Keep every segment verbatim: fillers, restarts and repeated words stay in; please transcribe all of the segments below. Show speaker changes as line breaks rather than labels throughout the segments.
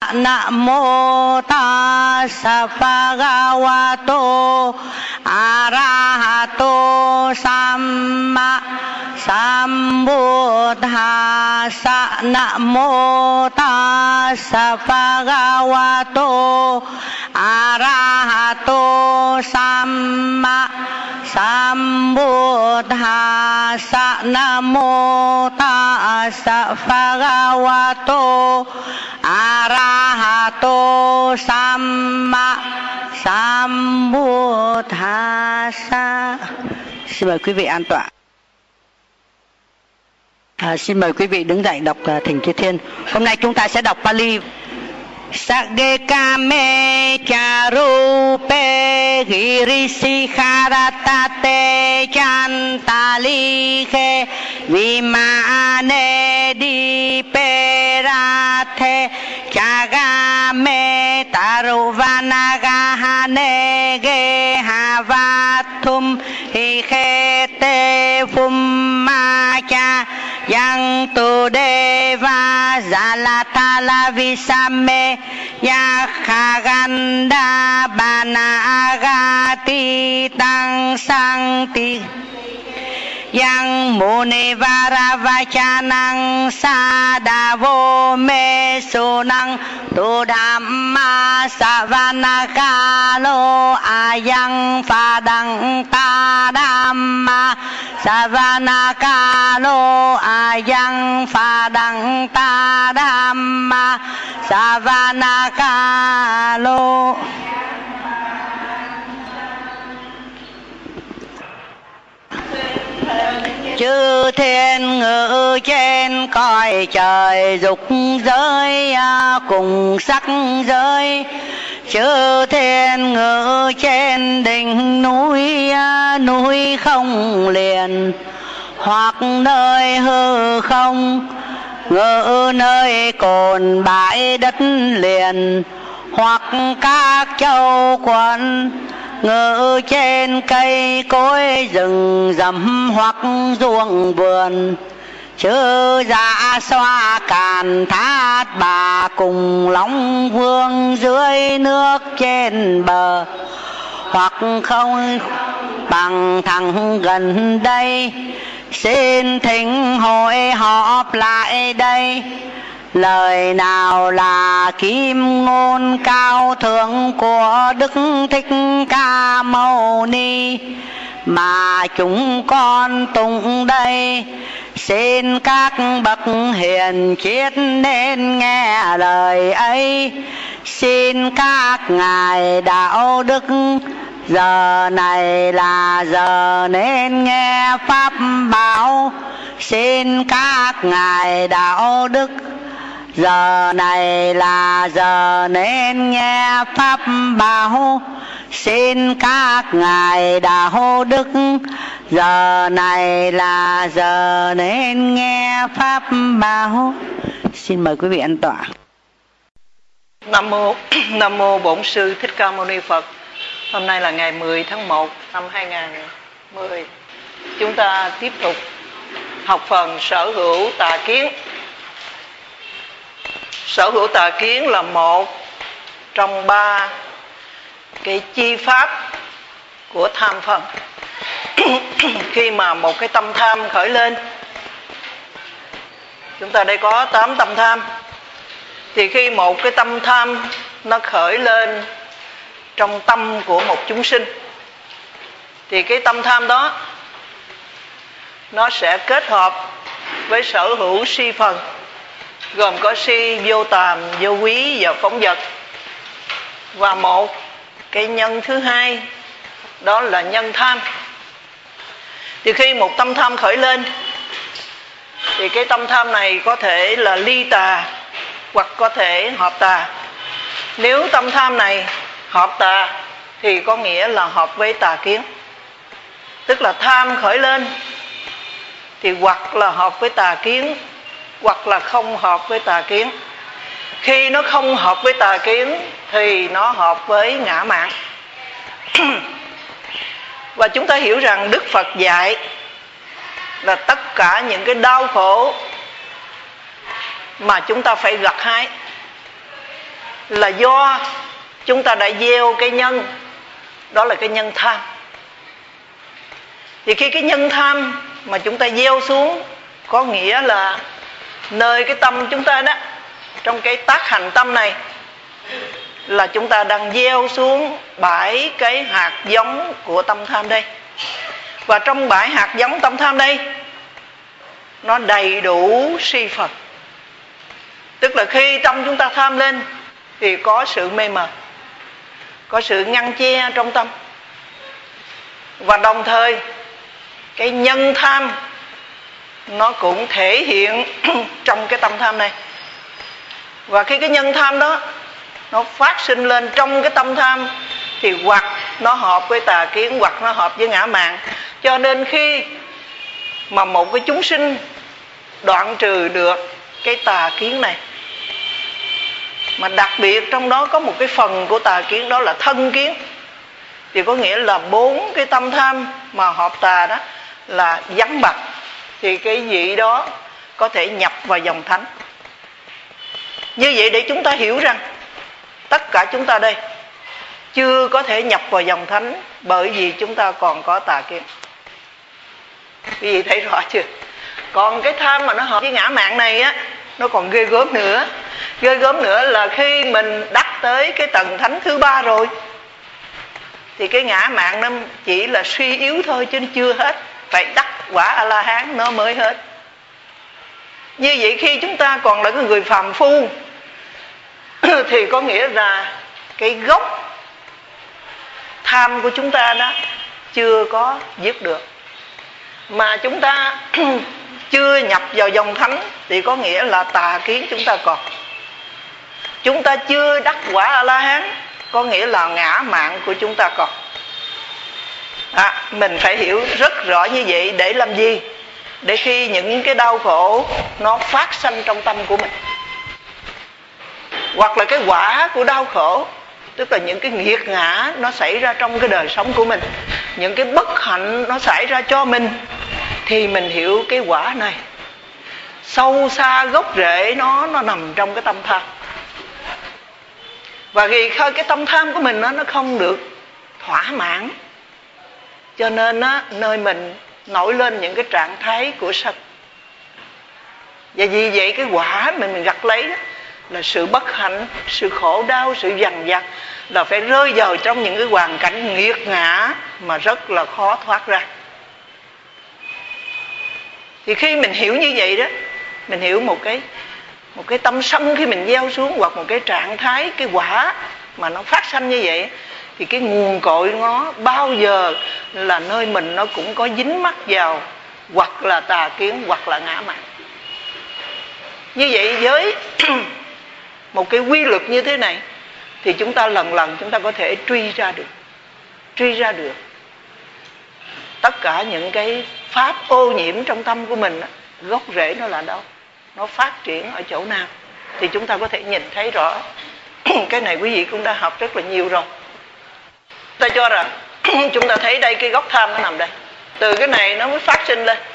Namo tassa bhagavato arahato samma sambuddhassa. Namo tassa bhagavato arahato samma sambuddhassa. Namo tassa bhagavato arahato samma sambuddhassa. Xin mời quý vị an tọa. À, xin mời quý vị đứng dậy đọc uh, Thỉnh Chư Thiên. Hôm nay chúng ta sẽ đọc Pali. Sagekame charupe girisikharatate chantalikhe vimane diperathe chagame taruvanagahane gehavathum hikhete phummacha yang tu deva zalatala visame yakhaganda banagati tang sangti yang muni varavachanang sadavo me sunang tu dhamma savanakalo ayang phadang ta dhamma savanakalo ayang phadang ta dhamma savanakalo. Chư thiên ngự trên cõi trời dục giới cùng sắc giới. Chư thiên ngự trên đỉnh núi núi không liền, hoặc nơi hư không ngự nơi cồn bãi đất liền, hoặc các châu quận ngự trên cây cối rừng rậm hoặc ruộng vườn. Chư dạ xoa càn thát bà cùng Long Vương dưới nước trên bờ, hoặc không bằng thẳng gần đây xin thỉnh hội họp lại đây. Lời nào là kim ngôn cao thượng của Đức Thích Ca Mâu Ni mà chúng con tụng đây. Xin các bậc hiền triết nên nghe lời ấy. Xin các ngài đạo đức giờ này là giờ nên nghe pháp bảo. Xin các ngài đạo đức giờ này là giờ nên nghe pháp bảo. Xin các ngài đạo đức giờ này là giờ nên nghe pháp bảo. Xin mời quý vị an tọa.
Nam mô Nam mô Bổn Sư Thích Ca Mâu Ni Phật. Hôm nay là ngày mười tháng một năm hai nghìn không trăm mười. Chúng ta tiếp tục học phần sở hữu tà kiến. Sở hữu tà kiến là một trong ba cái chi pháp của tham phần. Khi mà một cái tâm tham khởi lên, chúng ta đây có tám tâm tham, thì khi một cái tâm tham nó khởi lên trong tâm của một chúng sinh, thì cái tâm tham đó nó sẽ kết hợp với sở hữu si phần, gồm có si vô tàm, vô quý và phóng vật. Và một cái nhân thứ hai đó là nhân tham. Thì khi một tâm tham khởi lên, thì cái tâm tham này có thể là ly tà hoặc có thể hợp tà. Nếu tâm tham này hợp tà thì có nghĩa là hợp với tà kiến. Tức là tham khởi lên thì hoặc là hợp với tà kiến, hoặc là không hợp với tà kiến. Khi nó không hợp với tà kiến thì nó hợp với ngã mạn. Và chúng ta hiểu rằng Đức Phật dạy là tất cả những cái đau khổ mà chúng ta phải gặt hái là do chúng ta đã gieo cái nhân, đó là cái nhân tham. Thì khi cái nhân tham mà chúng ta gieo xuống, có nghĩa là nơi cái tâm chúng ta đó, trong cái tác hành tâm này, là chúng ta đang gieo xuống bảy cái hạt giống của tâm tham đây. Và trong bảy hạt giống tâm tham đây, nó đầy đủ si phần. Tức là khi tâm chúng ta tham lên thì có sự mê mờ, có sự ngăn che trong tâm. Và đồng thời cái nhân tham nó cũng thể hiện trong cái tâm tham này. Và khi cái nhân tham đó nó phát sinh lên trong cái tâm tham, thì hoặc nó hợp với tà kiến, hoặc nó hợp với ngã mạn. Cho nên khi mà một cái chúng sinh đoạn trừ được cái tà kiến này, mà đặc biệt trong đó có một cái phần của tà kiến, đó là thân kiến, thì có nghĩa là bốn cái tâm tham mà hợp tà đó là vắng bặt, thì cái vị đó có thể nhập vào dòng thánh. Như vậy để chúng ta hiểu rằng tất cả chúng ta đây chưa có thể nhập vào dòng thánh, bởi vì chúng ta còn có tà kiến. Quý vị thấy rõ chưa? Còn cái tham mà nó hợp với ngã mạn này á, nó còn ghê gớm nữa. Ghê gớm nữa là khi mình đắc tới cái tầng thánh thứ ba rồi, thì cái ngã mạn nó chỉ là suy yếu thôi, chứ chưa hết. Phải đắc quả A-la-hán nó mới hết. Như vậy khi chúng ta còn là cái người phàm phu, thì có nghĩa là cái gốc tham của chúng ta đó chưa có dứt được. Mà chúng ta chưa nhập vào dòng thánh, thì có nghĩa là tà kiến chúng ta còn. Chúng ta chưa đắc quả A-la-hán, có nghĩa là ngã mạn của chúng ta còn. À, mình phải hiểu rất rõ như vậy để làm gì? Để khi những cái đau khổ nó phát sanh trong tâm của mình, hoặc là cái quả của đau khổ, tức là những cái nghiệt ngã nó xảy ra trong cái đời sống của mình, những cái bất hạnh nó xảy ra cho mình, thì mình hiểu cái quả này sâu xa gốc rễ nó nó nằm trong cái tâm tham. Và vì khơi cái tâm tham của mình nó nó không được thỏa mãn, cho nên á, nơi mình nổi lên những cái trạng thái của sân. Và vì vậy cái quả mình mình gặt lấy đó là sự bất hạnh, sự khổ đau, sự dằn vặt, là phải rơi vào trong những cái hoàn cảnh nghiệt ngã mà rất là khó thoát ra. Thì khi mình hiểu như vậy đó, mình hiểu một cái một cái tâm sân khi mình gieo xuống, hoặc một cái trạng thái, cái quả mà nó phát sanh như vậy, thì cái nguồn cội nó bao giờ là nơi mình nó cũng có dính mắc vào, hoặc là tà kiến, hoặc là ngã mạn. Như vậy với một cái quy luật như thế này, thì chúng ta lần lần chúng ta có thể truy ra được truy ra được tất cả những cái pháp ô nhiễm trong tâm của mình đó, gốc rễ nó là đâu, nó phát triển ở chỗ nào, thì chúng ta có thể nhìn thấy rõ. Cái này quý vị cũng đã học rất là nhiều rồi. Ta cho rằng chúng ta thấy đây, cái gốc tham nó nằm đây, từ cái này nó mới phát sinh lên,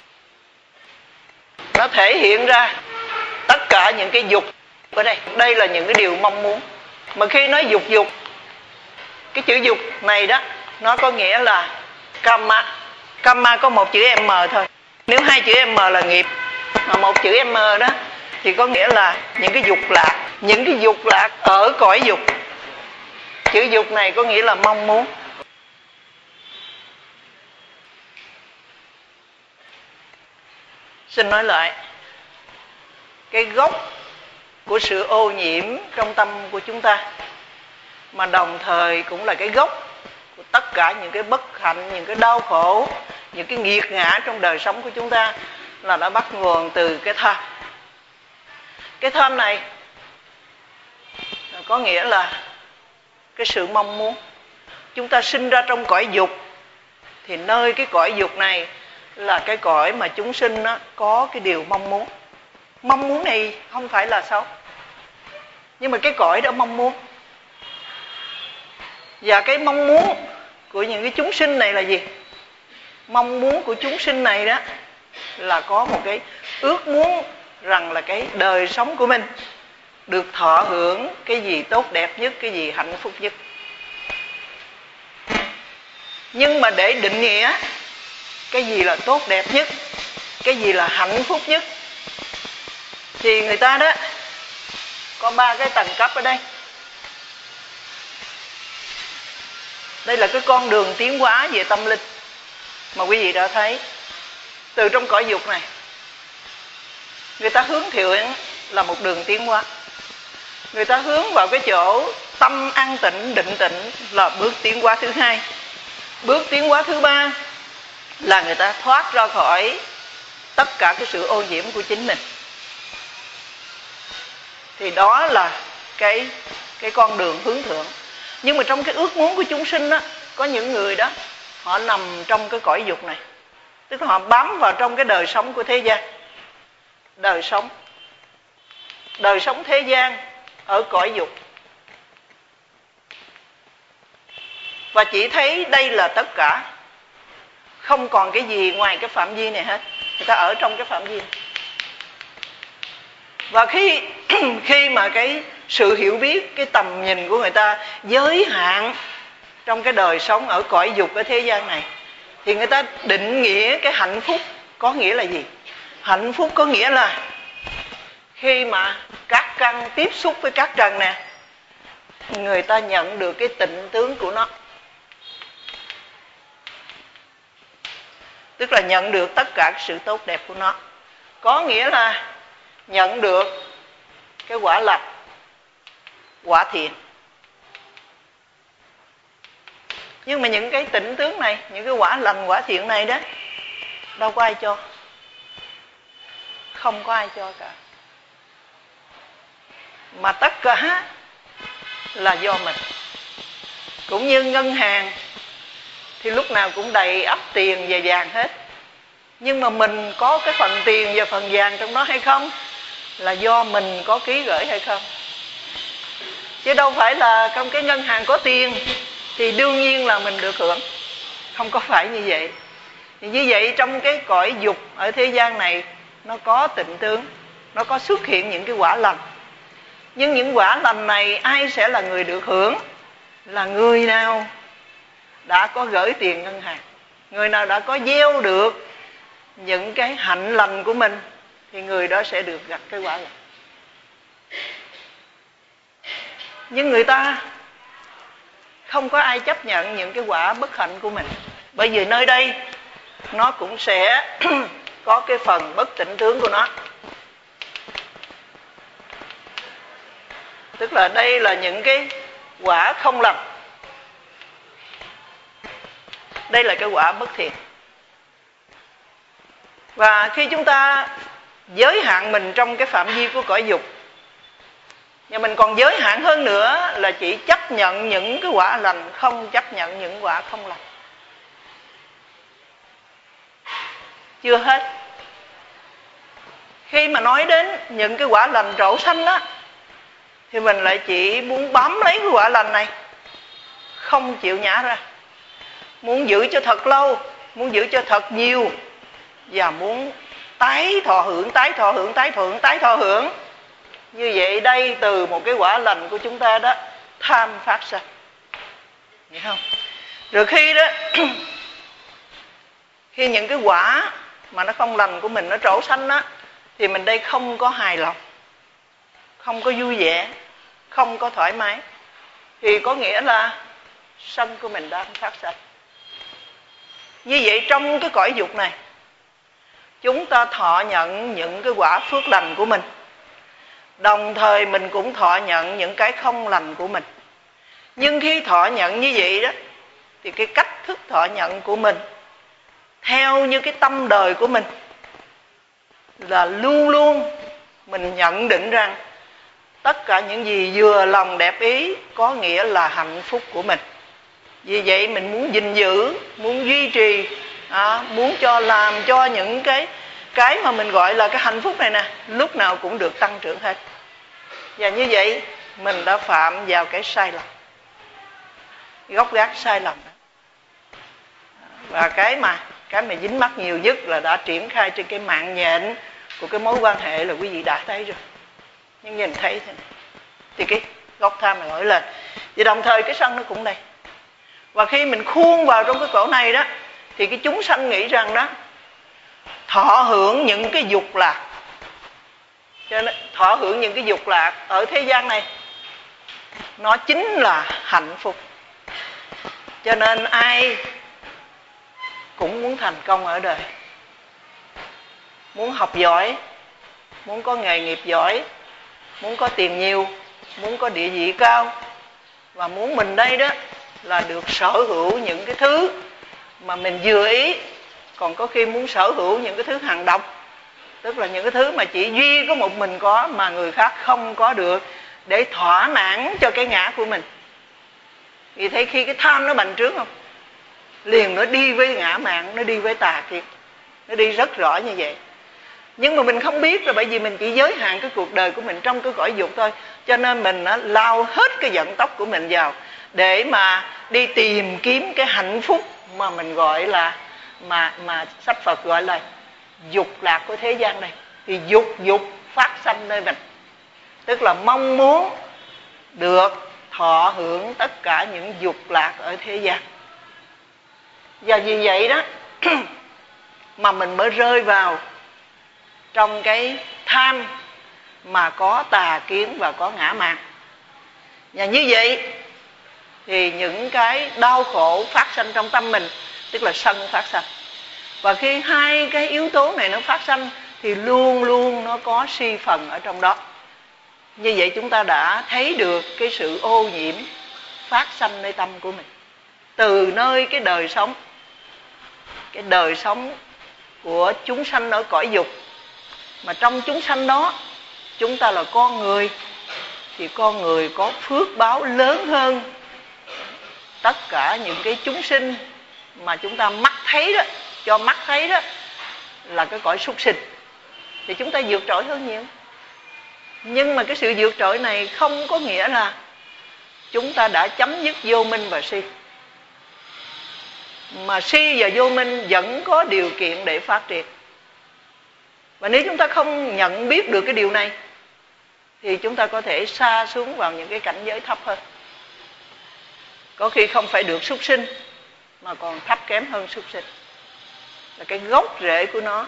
nó thể hiện ra tất cả những cái dục ở đây. Đây là những cái điều mong muốn. Mà khi nói dục dục, cái chữ dục này đó, nó có nghĩa là Kama. Kama có một chữ M thôi. Nếu hai chữ M là nghiệp, mà một chữ M đó thì có nghĩa là những cái dục lạc. Những cái dục lạc ở cõi dục. Chữ dục này có nghĩa là mong muốn. Xin nói lại, cái gốc của sự ô nhiễm trong tâm của chúng ta, mà đồng thời cũng là cái gốc của tất cả những cái bất hạnh, những cái đau khổ, những cái nghiệt ngã trong đời sống của chúng ta, là đã bắt nguồn từ cái tham. Cái tham này có nghĩa là cái sự mong muốn. Chúng ta sinh ra trong cõi dục, thì nơi cái cõi dục này là cái cõi mà chúng sinh đó có cái điều mong muốn. Mong muốn này không phải là xấu, nhưng mà cái cõi đó mong muốn. Và cái mong muốn của những cái chúng sinh này là gì? Mong muốn của chúng sinh này đó là có một cái ước muốn rằng là cái đời sống của mình được thọ hưởng cái gì tốt đẹp nhất, cái gì hạnh phúc nhất. Nhưng mà để định nghĩa cái gì là tốt đẹp nhất, cái gì là hạnh phúc nhất, thì người ta đó có ba cái tầng cấp ở đây. Đây là cái con đường tiến hóa về tâm linh mà quý vị đã thấy. Từ trong cõi dục này, người ta hướng thiện là một đường tiến hóa. Người ta hướng vào cái chỗ tâm an tịnh, định tịnh là bước tiến hóa thứ hai. Bước tiến hóa thứ ba là người ta thoát ra khỏi tất cả cái sự ô nhiễm của chính mình. Thì đó là cái, cái con đường hướng thượng. Nhưng mà trong cái ước muốn của chúng sinh đó, có những người đó họ nằm trong cái cõi dục này, tức là họ bám vào trong cái đời sống của thế gian. Đời sống Đời sống thế gian ở cõi dục, và chỉ thấy đây là tất cả, không còn cái gì ngoài cái phạm vi này hết. Người ta ở trong cái phạm vi này. Và khi khi mà cái sự hiểu biết, cái tầm nhìn của người ta giới hạn trong cái đời sống ở cõi dục ở thế gian này, thì người ta định nghĩa cái hạnh phúc có nghĩa là gì? Hạnh phúc có nghĩa là khi mà các căn tiếp xúc với các trần nè, người ta nhận được cái tịnh tướng của nó, tức là nhận được tất cả cái sự tốt đẹp của nó. Có nghĩa là nhận được cái quả lành, quả thiện. Nhưng mà những cái tịnh tướng này, những cái quả lành, quả thiện này đó, đâu có ai cho. Không có ai cho cả. Mà tất cả là do mình. Cũng như ngân hàng thì lúc nào cũng đầy ắp tiền và vàng hết. Nhưng mà mình có cái phần tiền và phần vàng trong đó hay không là do mình có ký gửi hay không. Chứ đâu phải là trong cái ngân hàng có tiền thì đương nhiên là mình được hưởng. Không có phải như vậy. Thì như vậy trong cái cõi dục ở thế gian này, nó có tịnh tướng, nó có xuất hiện những cái quả lành. Nhưng những quả lành này ai sẽ là người được hưởng? Là người nào đã có gửi tiền ngân hàng, người nào đã có gieo được những cái hạnh lành của mình, thì người đó sẽ được gặp cái quả lành. Nhưng người ta không có ai chấp nhận những cái quả bất hạnh của mình, bởi vì nơi đây nó cũng sẽ có cái phần bất tịnh tướng của nó. Tức là đây là những cái quả không lành, đây là cái quả bất thiện. Và khi chúng ta giới hạn mình trong cái phạm vi của cõi dục, và mình còn giới hạn hơn nữa là chỉ chấp nhận những cái quả lành, không chấp nhận những quả không lành. Chưa hết. Khi mà nói đến những cái quả lành trổ xanh đó, thì mình lại chỉ muốn bám lấy cái quả lành này, không chịu nhả ra. Muốn giữ cho thật lâu, muốn giữ cho thật nhiều, và muốn tái thọ hưởng, tái thọ hưởng, tái thọ hưởng, tái thọ hưởng. Như vậy đây từ một cái quả lành của chúng ta đó, tham phát sanh. Hiểu không? Rồi khi đó khi những cái quả mà nó không lành của mình nó trổ xanh đó, thì mình đây không có hài lòng, không có vui vẻ, không có thoải mái, thì có nghĩa là sân của mình đang phát sanh. Như vậy trong cái cõi dục này, chúng ta thọ nhận những cái quả phước lành của mình, đồng thời mình cũng thọ nhận những cái không lành của mình. Nhưng khi thọ nhận như vậy đó, thì cái cách thức thọ nhận của mình theo như cái tâm đời của mình là luôn luôn mình nhận định rằng tất cả những gì vừa lòng đẹp ý có nghĩa là hạnh phúc của mình. Vì vậy mình muốn gìn giữ, muốn duy trì, à, muốn cho làm cho những cái cái mà mình gọi là cái hạnh phúc này nè, lúc nào cũng được tăng trưởng hết. Và như vậy mình đã phạm vào cái sai lầm, gốc gác sai lầm đó. Và cái mà cái mà dính mắc nhiều nhất là đã triển khai trên cái mạng nhện của cái mối quan hệ là quý vị đã thấy rồi. Nhưng nhìn thấy thế này, thì cái gốc tham này nổi lên. Và đồng thời cái sân nó cũng đây. Và khi mình khuôn vào trong cái cổ này đó, thì cái chúng sanh nghĩ rằng đó, thọ hưởng những cái dục lạc, cho nên thọ hưởng những cái dục lạc ở thế gian này, nó chính là hạnh phúc. Cho nên ai cũng muốn thành công ở đời, muốn học giỏi, muốn có nghề nghiệp giỏi, muốn có tiền nhiều, muốn có địa vị cao, và muốn mình đây đó là được sở hữu những cái thứ mà mình vừa ý. Còn có khi muốn sở hữu những cái thứ hàng độc, tức là những cái thứ mà chỉ duy có một mình có mà người khác không có được, để thỏa mãn cho cái ngã của mình. Vì thấy khi cái tham nó bành trướng không, liền nó đi với ngã mạn, nó đi với tà kiến, nó đi rất rõ như vậy. Nhưng mà mình không biết, là bởi vì mình chỉ giới hạn cái cuộc đời của mình trong cái cõi dục thôi. Cho nên mình nó lao hết cái vận tốc của mình vào để mà đi tìm kiếm cái hạnh phúc mà mình gọi là, mà mà sách Phật gọi là dục lạc của thế gian này. Thì dục dục phát sanh nơi mình, tức là mong muốn được thọ hưởng tất cả những dục lạc ở thế gian. Và vì vậy đó mà mình mới rơi vào trong cái tham mà có tà kiến và có ngã mạn. Và như vậy thì những cái đau khổ phát sanh trong tâm mình, tức là sân phát sanh. Và khi hai cái yếu tố này nó phát sanh thì luôn luôn nó có si phần ở trong đó. Như vậy chúng ta đã thấy được cái sự ô nhiễm phát sanh nơi tâm của mình, từ nơi cái đời sống, cái đời sống của chúng sanh ở cõi dục. Mà trong chúng sanh đó, chúng ta là con người, thì con người có phước báo lớn hơn tất cả những cái chúng sinh mà chúng ta mắt thấy đó, cho mắt thấy đó là cái cõi súc sinh. Thì chúng ta vượt trội hơn nhiều. Nhưng mà cái sự vượt trội này không có nghĩa là chúng ta đã chấm dứt vô minh và si. Mà si và vô minh vẫn có điều kiện để phát triển. Và nếu chúng ta không nhận biết được cái điều này thì chúng ta có thể sa xuống vào những cái cảnh giới thấp hơn. Có khi không phải được súc sinh mà còn thấp kém hơn súc sinh. Là cái gốc rễ của nó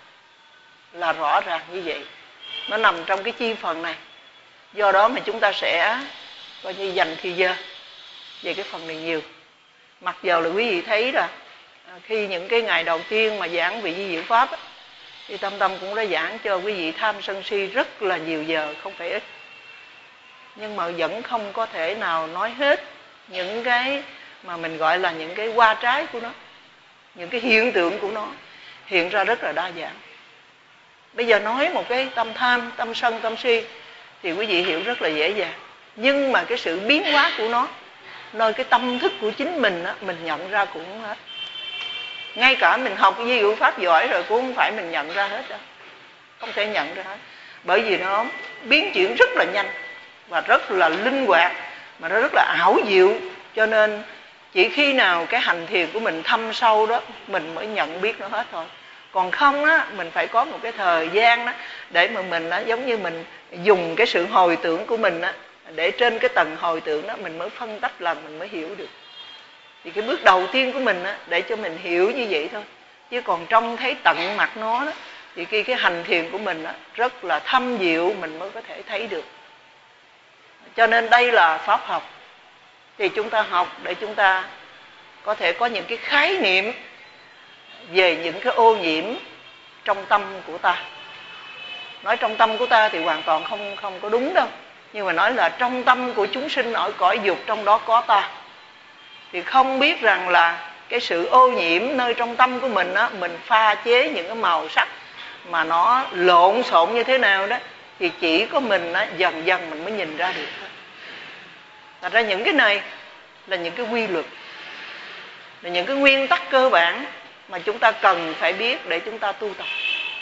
là rõ ràng như vậy. Nó nằm trong cái chi phần này. Do đó mà chúng ta sẽ coi như dành thời giờ về cái phần này nhiều. Mặc dù là quý vị thấy là khi những cái ngày đầu tiên mà giảng về vi diệu pháp á, thì Tâm Tâm cũng đã giảng cho quý vị tham sân si rất là nhiều giờ, không phải ít. Nhưng mà vẫn không có thể nào nói hết những cái mà mình gọi là những cái hoa trái của nó, những cái hiện tượng của nó hiện ra rất là đa dạng. Bây giờ nói một cái tâm tham, tâm sân, tâm si thì quý vị hiểu rất là dễ dàng. Nhưng mà cái sự biến hóa của nó nơi cái tâm thức của chính mình á, mình nhận ra cũng không hết. Ngay cả mình học vi diệu pháp giỏi rồi cũng không phải mình nhận ra hết đâu. Không thể nhận ra hết. Bởi vì nó biến chuyển rất là nhanh và rất là linh hoạt, mà nó rất là ảo diệu. Cho nên chỉ khi nào cái hành thiền của mình thâm sâu đó, mình mới nhận biết nó hết thôi. Còn không á, mình phải có một cái thời gian đó để mà mình á, giống như mình dùng cái sự hồi tưởng của mình á, để trên cái tầng hồi tưởng đó mình mới phân tách lần, mình mới hiểu được. Thì cái bước đầu tiên của mình á, để cho mình hiểu như vậy thôi. Chứ còn trông thấy tận mặt nó đó, thì khi cái hành thiền của mình á, rất là thâm diệu, mình mới có thể thấy được. Cho nên đây là pháp học. Thì chúng ta học để chúng ta có thể có những cái khái niệm về những cái ô nhiễm trong tâm của ta. Nói trong tâm của ta thì hoàn toàn không, không có đúng đâu. Nhưng mà nói là trong tâm của chúng sinh ở cõi dục, trong đó có ta. Thì không biết rằng là cái sự ô nhiễm nơi trong tâm của mình á, mình pha chế những cái màu sắc mà nó lộn xộn như thế nào đó, thì chỉ có mình á, dần dần mình mới nhìn ra được thôi. Thật ra những cái này là những cái quy luật, là những cái nguyên tắc cơ bản mà chúng ta cần phải biết để chúng ta tu tập.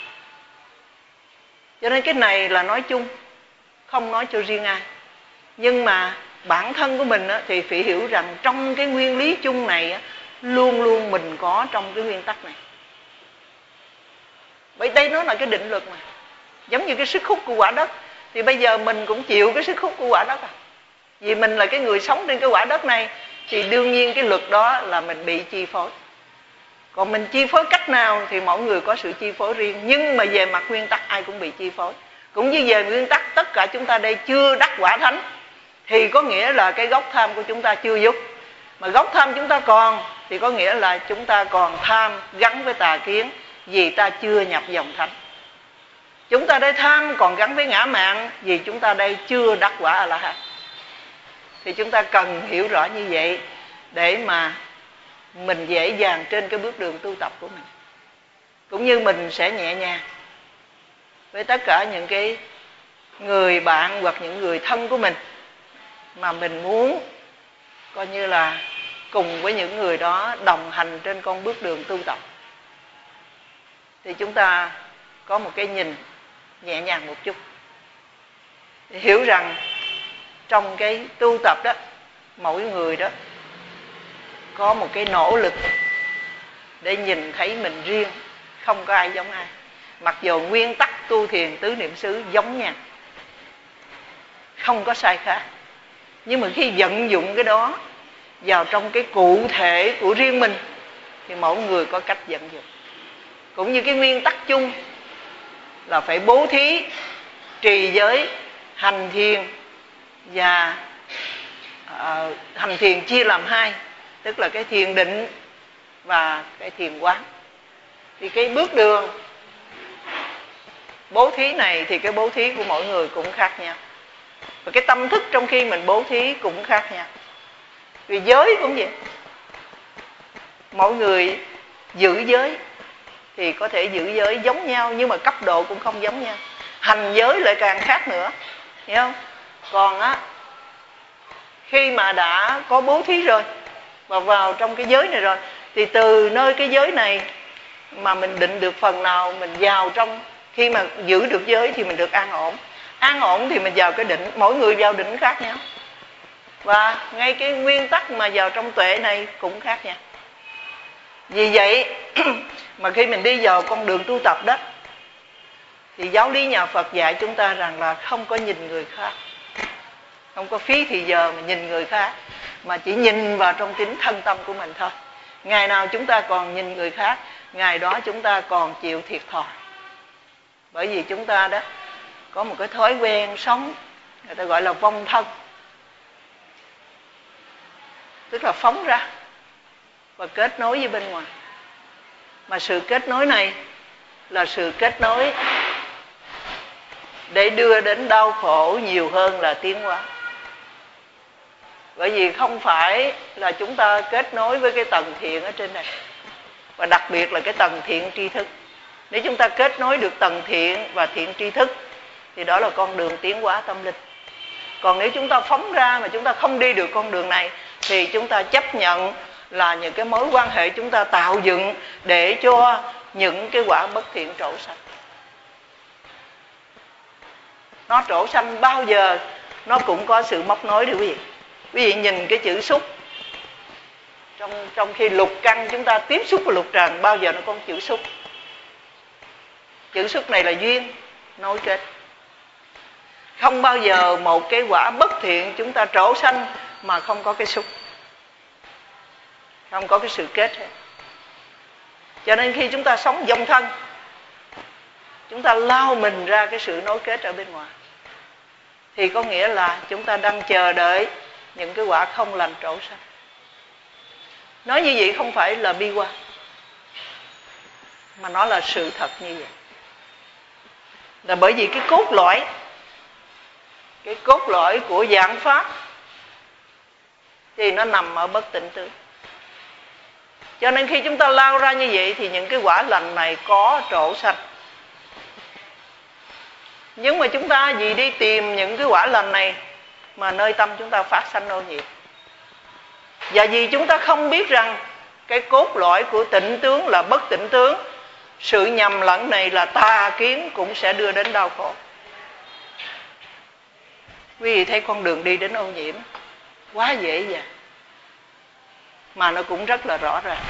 Cho nên cái này là nói chung, không nói cho riêng ai. Nhưng mà bản thân của mình á, thì phải hiểu rằng trong cái nguyên lý chung này á, luôn luôn mình có trong cái nguyên tắc này. Bởi đây nó là cái định luật mà. Giống như cái sức hút của quả đất, thì bây giờ mình cũng chịu cái sức hút của quả đất à. Vì mình là cái người sống trên cái quả đất này, thì đương nhiên cái luật đó là mình bị chi phối. Còn mình chi phối cách nào thì mỗi người có sự chi phối riêng. Nhưng mà về mặt nguyên tắc ai cũng bị chi phối. Cũng như về nguyên tắc tất cả chúng ta đây chưa đắc quả thánh, thì có nghĩa là cái gốc tham của chúng ta chưa dứt. Mà gốc tham chúng ta còn, thì có nghĩa là chúng ta còn tham gắn với tà kiến, vì ta chưa nhập dòng thánh. Chúng ta đây tham còn gắn với ngã mạn, vì chúng ta đây chưa đắc quả A-la-hán. Thì chúng ta cần hiểu rõ như vậy để mà mình dễ dàng trên cái bước đường tu tập của mình. Cũng như mình sẽ nhẹ nhàng với tất cả những cái người bạn hoặc những người thân của mình mà mình muốn coi như là cùng với những người đó đồng hành trên con bước đường tu tập. Thì chúng ta có một cái nhìn nhẹ nhàng một chút, để hiểu rằng trong cái tu tập đó, mỗi người đó có một cái nỗ lực để nhìn thấy mình riêng, không có ai giống ai. Mặc dù nguyên tắc tu thiền tứ niệm xứ giống nhau, không có sai khác, nhưng mà khi vận dụng cái đó vào trong cái cụ thể của riêng mình thì mỗi người có cách vận dụng. Cũng như cái nguyên tắc chung là phải bố thí, trì giới, hành thiền. Và uh, hành thiền chia làm hai, tức là cái thiền định và cái thiền quán. Thì cái bước đường bố thí này thì cái bố thí của mỗi người cũng khác nhau, và cái tâm thức trong khi mình bố thí cũng khác nhau. Vì giới cũng vậy, mỗi người giữ giới thì có thể giữ giới giống nhau, nhưng mà cấp độ cũng không giống nhau. Hành giới lại càng khác nữa, hiểu không? Còn á, khi mà đã có bố thí rồi và vào trong cái giới này rồi, thì từ nơi cái giới này mà mình định được phần nào, mình vào trong, khi mà giữ được giới thì mình được an ổn. An ổn thì mình vào cái định, mỗi người vào định khác nhau. Và ngay cái nguyên tắc mà vào trong tuệ này cũng khác nhau. Vì vậy mà khi mình đi vào con đường tu tập đó, thì giáo lý nhà Phật dạy chúng ta rằng là không có nhìn người khác, không có phí thì giờ mà nhìn người khác, mà chỉ nhìn vào trong chính thân tâm của mình thôi. Ngày nào chúng ta còn nhìn người khác, ngày đó chúng ta còn chịu thiệt thòi. Bởi vì chúng ta đó có một cái thói quen sống, người ta gọi là vong thân, tức là phóng ra và kết nối với bên ngoài. Mà sự kết nối này là sự kết nối để đưa đến đau khổ nhiều hơn là tiến hóa. Bởi vì không phải là chúng ta kết nối với cái tầng thiện ở trên này, và đặc biệt là cái tầng thiện tri thức. Nếu chúng ta kết nối được tầng thiện và thiện tri thức thì đó là con đường tiến hóa tâm linh. Còn nếu chúng ta phóng ra mà chúng ta không đi được con đường này, thì chúng ta chấp nhận là những cái mối quan hệ chúng ta tạo dựng để cho những cái quả bất thiện trổ sanh. Nó trổ sanh bao giờ nó cũng có sự móc nối đấy quý vị. Quý vị nhìn cái chữ xúc, Trong, trong khi lục căn chúng ta tiếp xúc với lục trần, bao giờ nó có chữ xúc. Chữ xúc này là duyên, nối kết. Không bao giờ một cái quả bất thiện chúng ta trổ sanh mà không có cái xúc, không có cái sự kết hết. Cho nên khi chúng ta sống dòng thân, chúng ta lao mình ra cái sự nối kết ở bên ngoài, thì có nghĩa là chúng ta đang chờ đợi những cái quả không lành trổ sanh. Nói như vậy không phải là bi quan, mà nó là sự thật như vậy. Là bởi vì cái cốt lõi, cái cốt lõi của dạng pháp thì nó nằm ở bất tịnh tướng. Cho nên khi chúng ta lao ra như vậy thì những cái quả lành này có trổ sanh. Nhưng mà chúng ta vì đi tìm những cái quả lành này mà nơi tâm chúng ta phát sanh ô nhiễm. Và vì chúng ta không biết rằng cái cốt lõi của tịnh tướng là bất tịnh tướng, sự nhầm lẫn này là tà kiến cũng sẽ đưa đến đau khổ. Quý vị thấy con đường đi đến ô nhiễm quá dễ dàng, mà nó cũng rất là rõ ràng.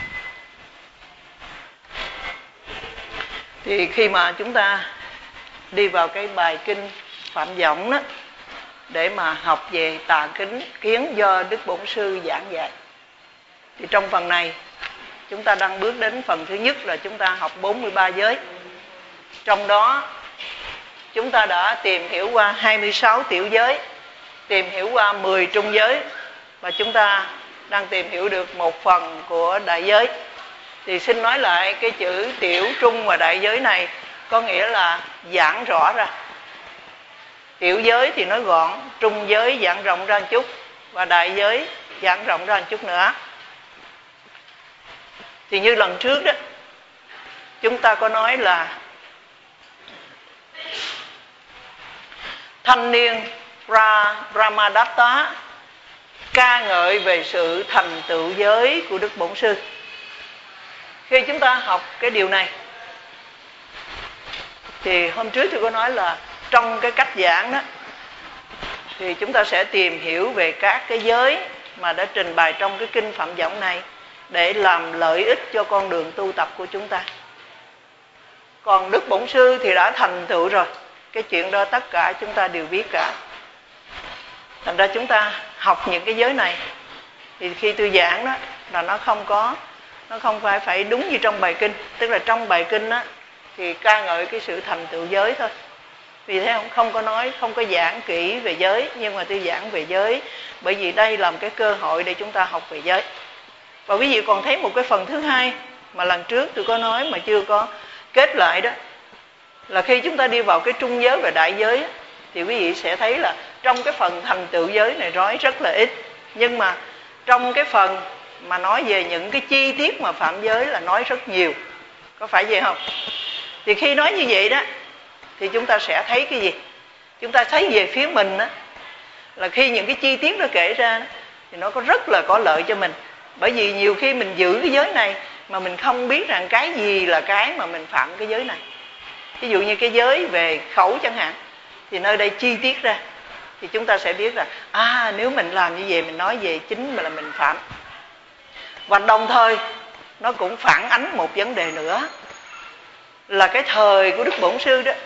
Thì khi mà chúng ta đi vào cái bài kinh Phạm Võng đó, để mà học về tà kính kiến do Đức Bổn Sư giảng dạy. Thì trong phần này chúng ta đang bước đến phần thứ nhất là chúng ta học bốn mươi ba giới. Trong đó chúng ta đã tìm hiểu qua hai mươi sáu tiểu giới, tìm hiểu qua mười trung giới, và chúng ta đang tìm hiểu được một phần của đại giới. Thì xin nói lại, cái chữ tiểu, trung và đại giới này có nghĩa là giảng rõ ra. Tiểu giới thì nói gọn, trung giới giảng rộng ra một chút, và đại giới giảng rộng ra một chút nữa. Thì như lần trước đó, chúng ta có nói là thanh niên Ra Brahmadatta ca ngợi về sự thành tựu giới của Đức Bổn Sư. Khi chúng ta học cái điều này, thì hôm trước tôi có nói là trong cái cách giảng đó, thì chúng ta sẽ tìm hiểu về các cái giới mà đã trình bày trong cái kinh Phạm Võng này, để làm lợi ích cho con đường tu tập của chúng ta. Còn Đức Bổn Sư thì đã thành tựu rồi, cái chuyện đó tất cả chúng ta đều biết cả. Thành ra chúng ta học những cái giới này, thì khi tôi giảng đó là nó không có, nó không phải phải đúng như trong bài kinh. Tức là trong bài kinh đó thì ca ngợi cái sự thành tựu giới thôi. Vì thế không, không có nói, không có giảng kỹ về giới, nhưng mà tôi giảng về giới bởi vì đây là một cái cơ hội để chúng ta học về giới. Và quý vị còn thấy một cái phần thứ hai mà lần trước tôi có nói mà chưa có kết lại đó, là khi chúng ta đi vào cái trung giới và đại giới, thì quý vị sẽ thấy là trong cái phần thành tựu giới này nói rất là ít, nhưng mà trong cái phần mà nói về những cái chi tiết mà phạm giới là nói rất nhiều. Có phải vậy không? Thì khi nói như vậy đó, thì chúng ta sẽ thấy cái gì? Chúng ta thấy về phía mình đó, là khi những cái chi tiết đó kể ra đó, thì nó có rất là có lợi cho mình. Bởi vì nhiều khi mình giữ cái giới này mà mình không biết rằng cái gì là cái mà mình phạm cái giới này. Ví dụ như cái giới về khẩu chẳng hạn, thì nơi đây chi tiết ra, thì chúng ta sẽ biết là à, nếu mình làm như vậy, mình nói về chính mà là mình phạm. Và đồng thời nó cũng phản ánh một vấn đề nữa, là cái thời của Đức Bổn Sư đó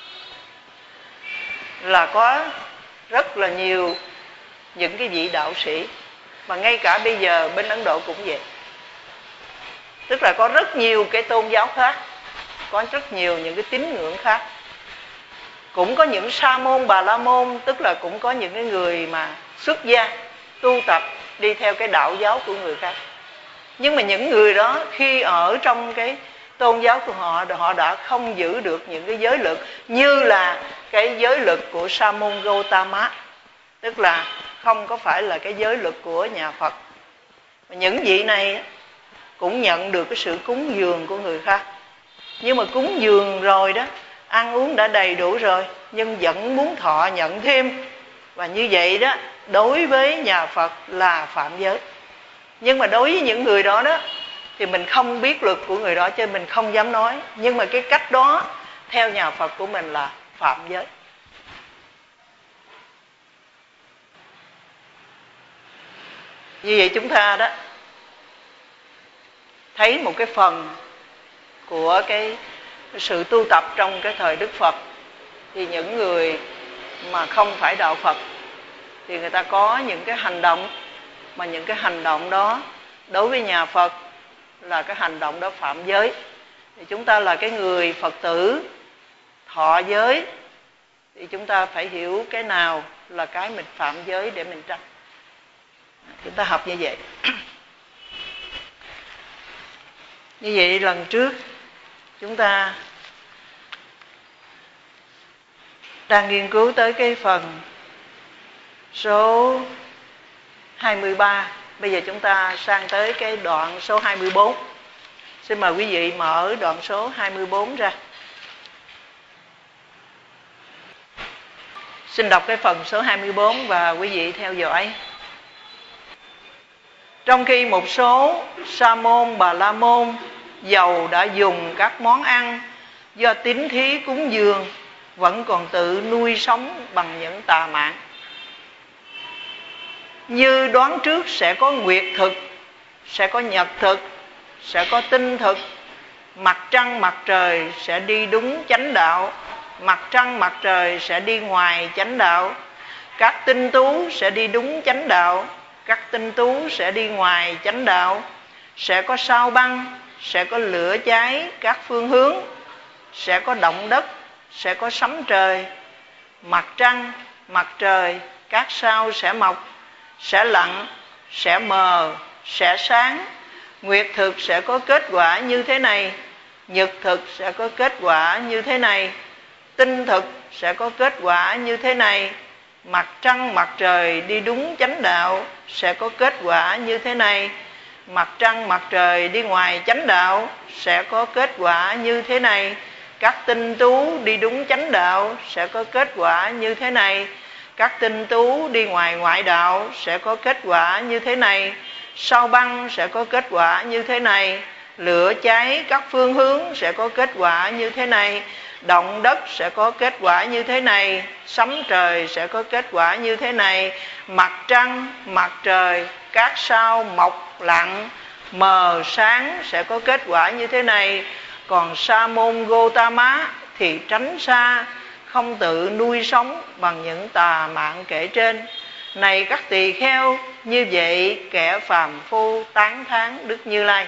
là có rất là nhiều những cái vị đạo sĩ, mà ngay cả bây giờ bên Ấn Độ cũng vậy. Tức là có rất nhiều cái tôn giáo khác, có rất nhiều những cái tín ngưỡng khác, cũng có những sa môn bà la môn, tức là cũng có những cái người mà xuất gia tu tập đi theo cái đạo giáo của người khác. Nhưng mà những người đó khi ở trong cái tôn giáo của họ, họ đã không giữ được những cái giới luật như là cái giới luật của sa môn Gautama, tức là không có phải là cái giới luật của nhà Phật. Những vị này cũng nhận được cái sự cúng dường của người khác, nhưng mà cúng dường rồi đó, ăn uống đã đầy đủ rồi, nhưng vẫn muốn thọ nhận thêm. Và như vậy đó, đối với nhà Phật là phạm giới. Nhưng mà đối với những người đó đó, thì mình không biết luật của người đó, cho nên mình không dám nói. Nhưng mà cái cách đó theo nhà Phật của mình là phạm giới. Như vậy chúng ta đó thấy một cái phần của cái sự tu tập trong cái thời Đức Phật. Thì những người mà không phải đạo Phật thì người ta có những cái hành động, mà những cái hành động đó đối với nhà Phật là cái hành động đó phạm giới. Thì chúng ta là cái người Phật tử thọ giới, thì chúng ta phải hiểu cái nào là cái mình phạm giới để mình tránh. Chúng ta học như vậy. Như vậy lần trước chúng ta đang nghiên cứu tới cái phần số hai mươi ba. Bây giờ chúng ta sang tới cái đoạn số hai mươi bốn. Xin mời quý vị mở đoạn số hai mươi bốn ra. Xin đọc cái phần số hai mươi bốn và quý vị theo dõi. Trong khi một số sa môn bà la môn dầu đã dùng các món ăn do tín thí cúng dường, vẫn còn tự nuôi sống bằng những tà mạng. Như đoán trước sẽ có nguyệt thực, sẽ có nhật thực, sẽ có tinh thực, mặt trăng mặt trời sẽ đi đúng chánh đạo, mặt trăng mặt trời sẽ đi ngoài chánh đạo. Các tinh tú sẽ đi đúng chánh đạo. Các tinh tú sẽ đi ngoài chánh đạo. Sẽ có sao băng, sẽ có lửa cháy các phương hướng, sẽ có động đất, sẽ có sấm trời. Mặt trăng, mặt trời, các sao sẽ mọc, sẽ lặn, sẽ mờ, sẽ sáng. Nguyệt thực sẽ có kết quả như thế này, nhật thực sẽ có kết quả như thế này, tinh thực sẽ có kết quả như thế này. Mặt trăng mặt trời đi đúng chánh đạo sẽ có kết quả như thế này. Mặt trăng mặt trời đi ngoài chánh đạo sẽ có kết quả như thế này. Các tinh tú đi đúng chánh đạo sẽ có kết quả như thế này. Các tinh tú đi ngoài ngoại đạo sẽ có kết quả như thế này. Sao băng sẽ có kết quả như thế này. Lửa cháy các phương hướng sẽ có kết quả như thế này. Động đất sẽ có kết quả như thế này. Sấm trời sẽ có kết quả như thế này. Mặt trăng, mặt trời, các sao mọc lặn, mờ sáng sẽ có kết quả như thế này. Còn Sa môn Gotama thì tránh xa, không tự nuôi sống bằng những tà mạng kể trên. Này các tỳ kheo, như vậy kẻ phàm phu tán thán Đức Như Lai.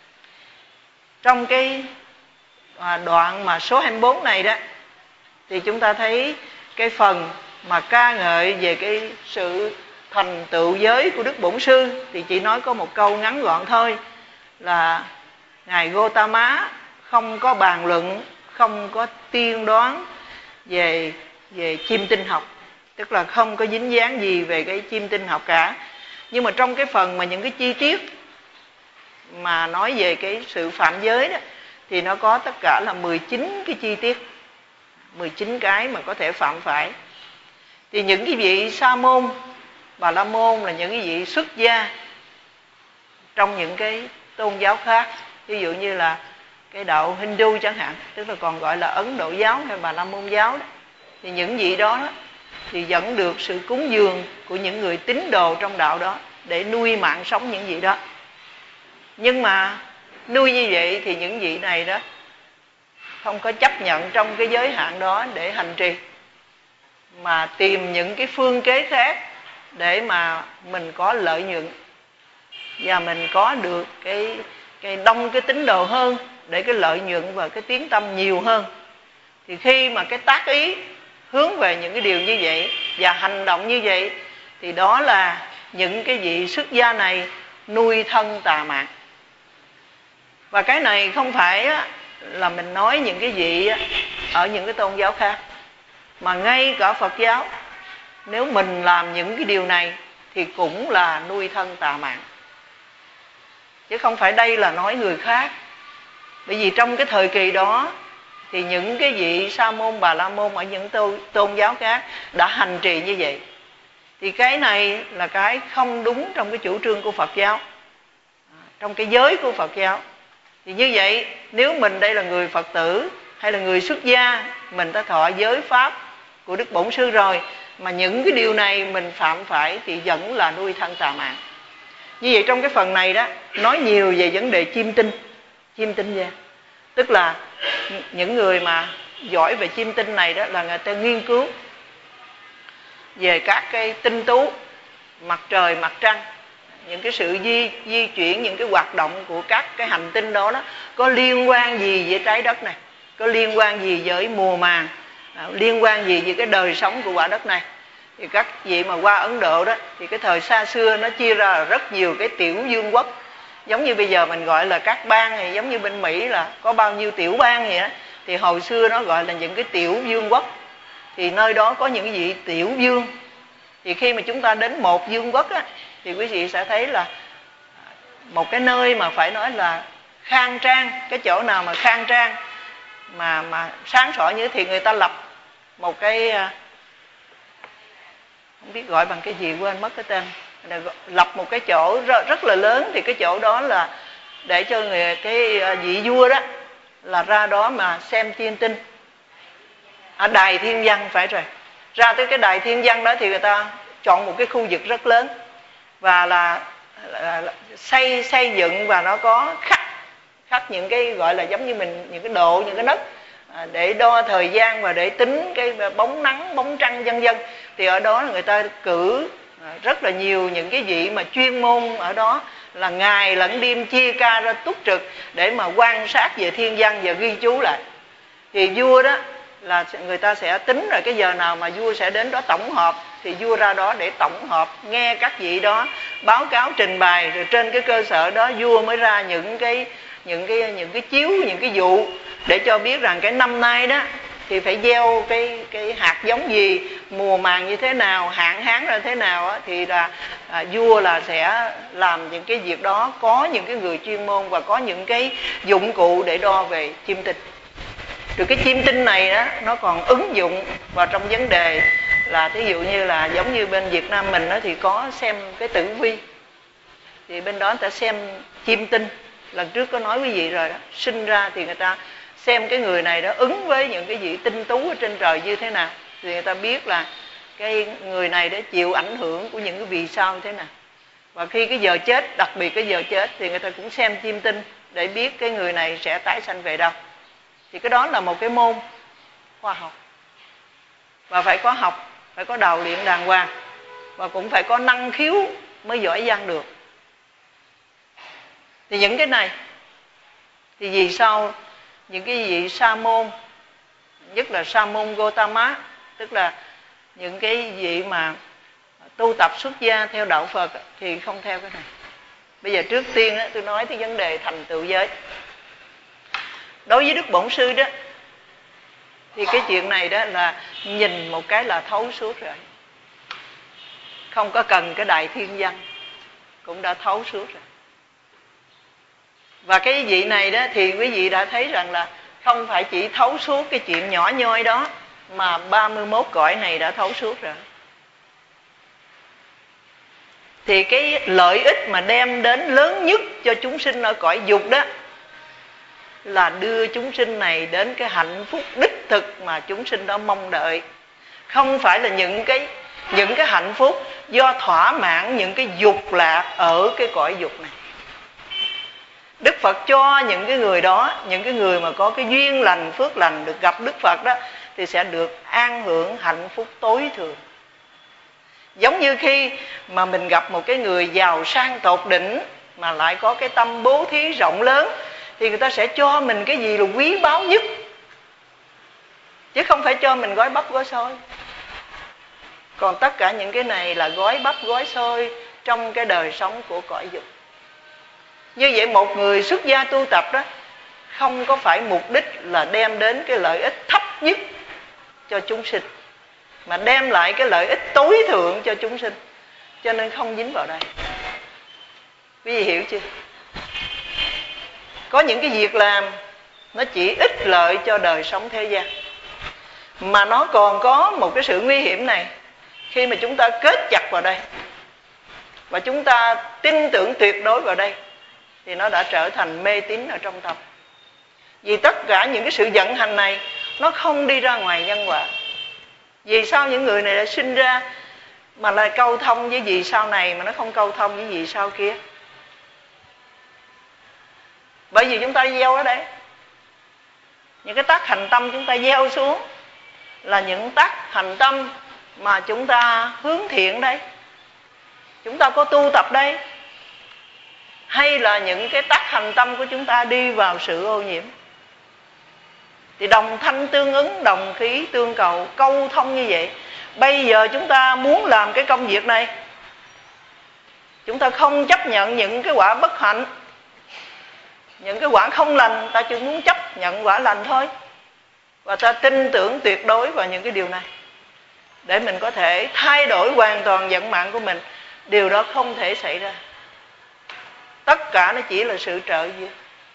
Trong cái đoạn mà số hai mươi bốn này đó, thì chúng ta thấy cái phần mà ca ngợi về cái sự thành tựu giới của Đức Bổn Sư, thì chỉ nói có một câu ngắn gọn thôi, là Ngài Gotama không có bàn luận, không có tiên đoán về về chiêm tinh học, tức là không có dính dáng gì về cái chiêm tinh học cả. Nhưng mà trong cái phần mà những cái chi tiết mà nói về cái sự phạm giới đó, thì nó có tất cả là mười chín cái chi tiết, mười chín cái mà có thể phạm phải. Thì những cái vị Sa môn, Bà La môn là những cái vị xuất gia trong những cái tôn giáo khác, ví dụ như là cái đạo Hindu chẳng hạn, tức là còn gọi là Ấn Độ giáo hay Bà La môn giáo đó. Thì những vị đó, đó thì dẫn được sự cúng dường của những người tín đồ trong đạo đó để nuôi mạng sống những vị đó. Nhưng mà nuôi như vậy thì những vị này đó không có chấp nhận trong cái giới hạn đó để hành trì, mà tìm những cái phương kế khác để mà mình có lợi nhuận và mình có được cái, cái đông cái tín đồ hơn, để cái lợi nhuận và cái tiếng tâm nhiều hơn. Thì khi mà cái tác ý hướng về những cái điều như vậy và hành động như vậy, thì đó là những cái vị xuất gia này nuôi thân tà mạng. Và cái này không phải á, là mình nói những cái vị á, ở những cái tôn giáo khác, mà ngay cả Phật giáo, nếu mình làm những cái điều này thì cũng là nuôi thân tà mạng, chứ không phải đây là nói người khác. Bởi vì trong cái thời kỳ đó thì những cái vị Sa môn, Bà La môn ở những tôn, tôn giáo khác đã hành trì như vậy. Thì cái này là cái không đúng trong cái chủ trương của Phật giáo, trong cái giới của Phật giáo. Thì như vậy, nếu mình đây là người Phật tử hay là người xuất gia, mình đã thọ giới pháp của Đức Bổn Sư rồi, mà những cái điều này mình phạm phải thì vẫn là nuôi thân tà mạng. Như vậy trong cái phần này đó nói nhiều về vấn đề chiêm tinh, chiêm tinh gia, tức là những người mà giỏi về chiêm tinh này đó là người ta nghiên cứu về các cái tinh tú, mặt trời, mặt trăng, những cái sự di, di chuyển, những cái hoạt động của các cái hành tinh đó, đó có liên quan gì với trái đất này, có liên quan gì với mùa màng, liên quan gì với cái đời sống của quả đất này. Thì các vị mà qua Ấn Độ đó, thì cái thời xa xưa nó chia ra là rất nhiều cái tiểu vương quốc. Giống như bây giờ mình gọi là các bang, thì giống như bên Mỹ là có bao nhiêu tiểu bang vậy đó, thì hồi xưa nó gọi là những cái tiểu vương quốc. Thì nơi đó có những cái vị tiểu vương. Thì khi mà chúng ta đến một vương quốc á, thì quý vị sẽ thấy là một cái nơi mà phải nói là khang trang, cái chỗ nào mà khang trang mà mà sáng sủa như thì người ta lập một cái, không biết gọi bằng cái gì, quên mất cái tên, lập một cái chỗ rất, rất là lớn. Thì cái chỗ đó là để cho người cái vị vua đó là ra đó mà xem chiêm tinh. Ở đài thiên văn, phải rồi, ra tới cái đài thiên văn đó thì người ta chọn một cái khu vực rất lớn và là, là, là xây xây dựng, và nó có khắc khắc những cái gọi là giống như mình những cái độ, những cái nấc để đo thời gian và để tính cái bóng nắng, bóng trăng vân vân, thì ở đó người ta cử rất là nhiều những cái vị mà chuyên môn ở đó, là ngày lẫn đêm chia ca ra túc trực để mà quan sát về thiên văn và ghi chú lại. Thì vua đó là người ta sẽ tính rồi cái giờ nào mà vua sẽ đến đó tổng họp, thì vua ra đó để tổng họp, nghe các vị đó báo cáo trình bày, rồi trên cái cơ sở đó vua mới ra những cái những cái những cái chiếu, những cái vụ để cho biết rằng cái năm nay đó thì phải gieo cái cái hạt giống gì, mùa màng như thế nào, hạn hán ra thế nào á, thì là à, vua là sẽ làm những cái việc đó, có những cái người chuyên môn và có những cái dụng cụ để đo về chiêm tinh. Rồi cái chiêm tinh này đó nó còn ứng dụng vào trong vấn đề là thí dụ như là giống như bên Việt Nam mình đó thì có xem cái tử vi, thì bên đó người ta xem chiêm tinh. Lần trước có nói quý vị rồi đó, sinh ra thì người ta xem cái người này đó ứng với những cái vị tinh tú ở trên trời như thế nào, thì người ta biết là cái người này đã chịu ảnh hưởng của những cái vì sao như thế nào. Và khi cái giờ chết, đặc biệt cái giờ chết, thì người ta cũng xem chiêm tinh để biết cái người này sẽ tái sanh về đâu. Thì cái đó là một cái môn khoa học, và phải có học, phải có đào luyện đàng hoàng, và cũng phải có năng khiếu mới giỏi giang được. Thì những cái này thì vì sao những cái vị sa môn, nhất là sa môn Gotama, tức là những cái vị mà tu tập xuất gia theo đạo Phật thì không theo cái này. Bây giờ trước tiên đó, tôi nói tới vấn đề thành tựu giới. Đối với Đức Bổn Sư đó thì cái chuyện này đó là nhìn một cái là thấu suốt rồi, không có cần cái đại thiên văn cũng đã thấu suốt rồi. Và cái vị này đó thì quý vị đã thấy rằng là không phải chỉ thấu suốt cái chuyện nhỏ nhoi đó, mà ba mươi mốt cõi này đã thấu suốt rồi. Thì cái lợi ích mà đem đến lớn nhất cho chúng sinh ở cõi dục đó là đưa chúng sinh này đến cái hạnh phúc đích thực mà chúng sinh đó mong đợi. Không phải là những cái những cái hạnh phúc do thỏa mãn những cái dục lạc ở cái cõi dục này. Đức Phật cho những cái người đó, những cái người mà có cái duyên lành, phước lành được gặp Đức Phật đó, thì sẽ được an hưởng hạnh phúc tối thượng. Giống như khi mà mình gặp một cái người giàu sang tột đỉnh mà lại có cái tâm bố thí rộng lớn, thì người ta sẽ cho mình cái gì là quý báu nhất, chứ không phải cho mình gói bắp gói xôi. Còn tất cả những cái này là gói bắp gói xôi trong cái đời sống của cõi dục. Như vậy một người xuất gia tu tập đó không có phải mục đích là đem đến cái lợi ích thấp nhất cho chúng sinh, mà đem lại cái lợi ích tối thượng cho chúng sinh. Cho nên không dính vào đây. Quý vị hiểu chưa? Có những cái việc làm nó chỉ ích lợi cho đời sống thế gian, mà nó còn có một cái sự nguy hiểm này. Khi mà chúng ta kết chặt vào đây và chúng ta tin tưởng tuyệt đối vào đây, thì nó đã trở thành mê tín ở trong tâm. Vì tất cả những cái sự vận hành này nó không đi ra ngoài nhân quả. Vì sao những người này đã sinh ra mà lại câu thông với vì sao này mà nó không câu thông với vì sao kia? Bởi vì chúng ta gieo ở đây. Những cái tác hành tâm chúng ta gieo xuống là những tác hành tâm mà chúng ta hướng thiện đây, chúng ta có tu tập đây, hay là những cái tác hành tâm của chúng ta đi vào sự ô nhiễm. Thì đồng thanh tương ứng, đồng khí tương cầu, câu thông như vậy. Bây giờ chúng ta muốn làm cái công việc này, chúng ta không chấp nhận những cái quả bất hạnh, những cái quả không lành, ta chỉ muốn chấp nhận quả lành thôi. Và ta tin tưởng tuyệt đối vào những cái điều này để mình có thể thay đổi hoàn toàn vận mạng của mình. Điều đó không thể xảy ra. Tất cả nó chỉ là sự trợ duyên.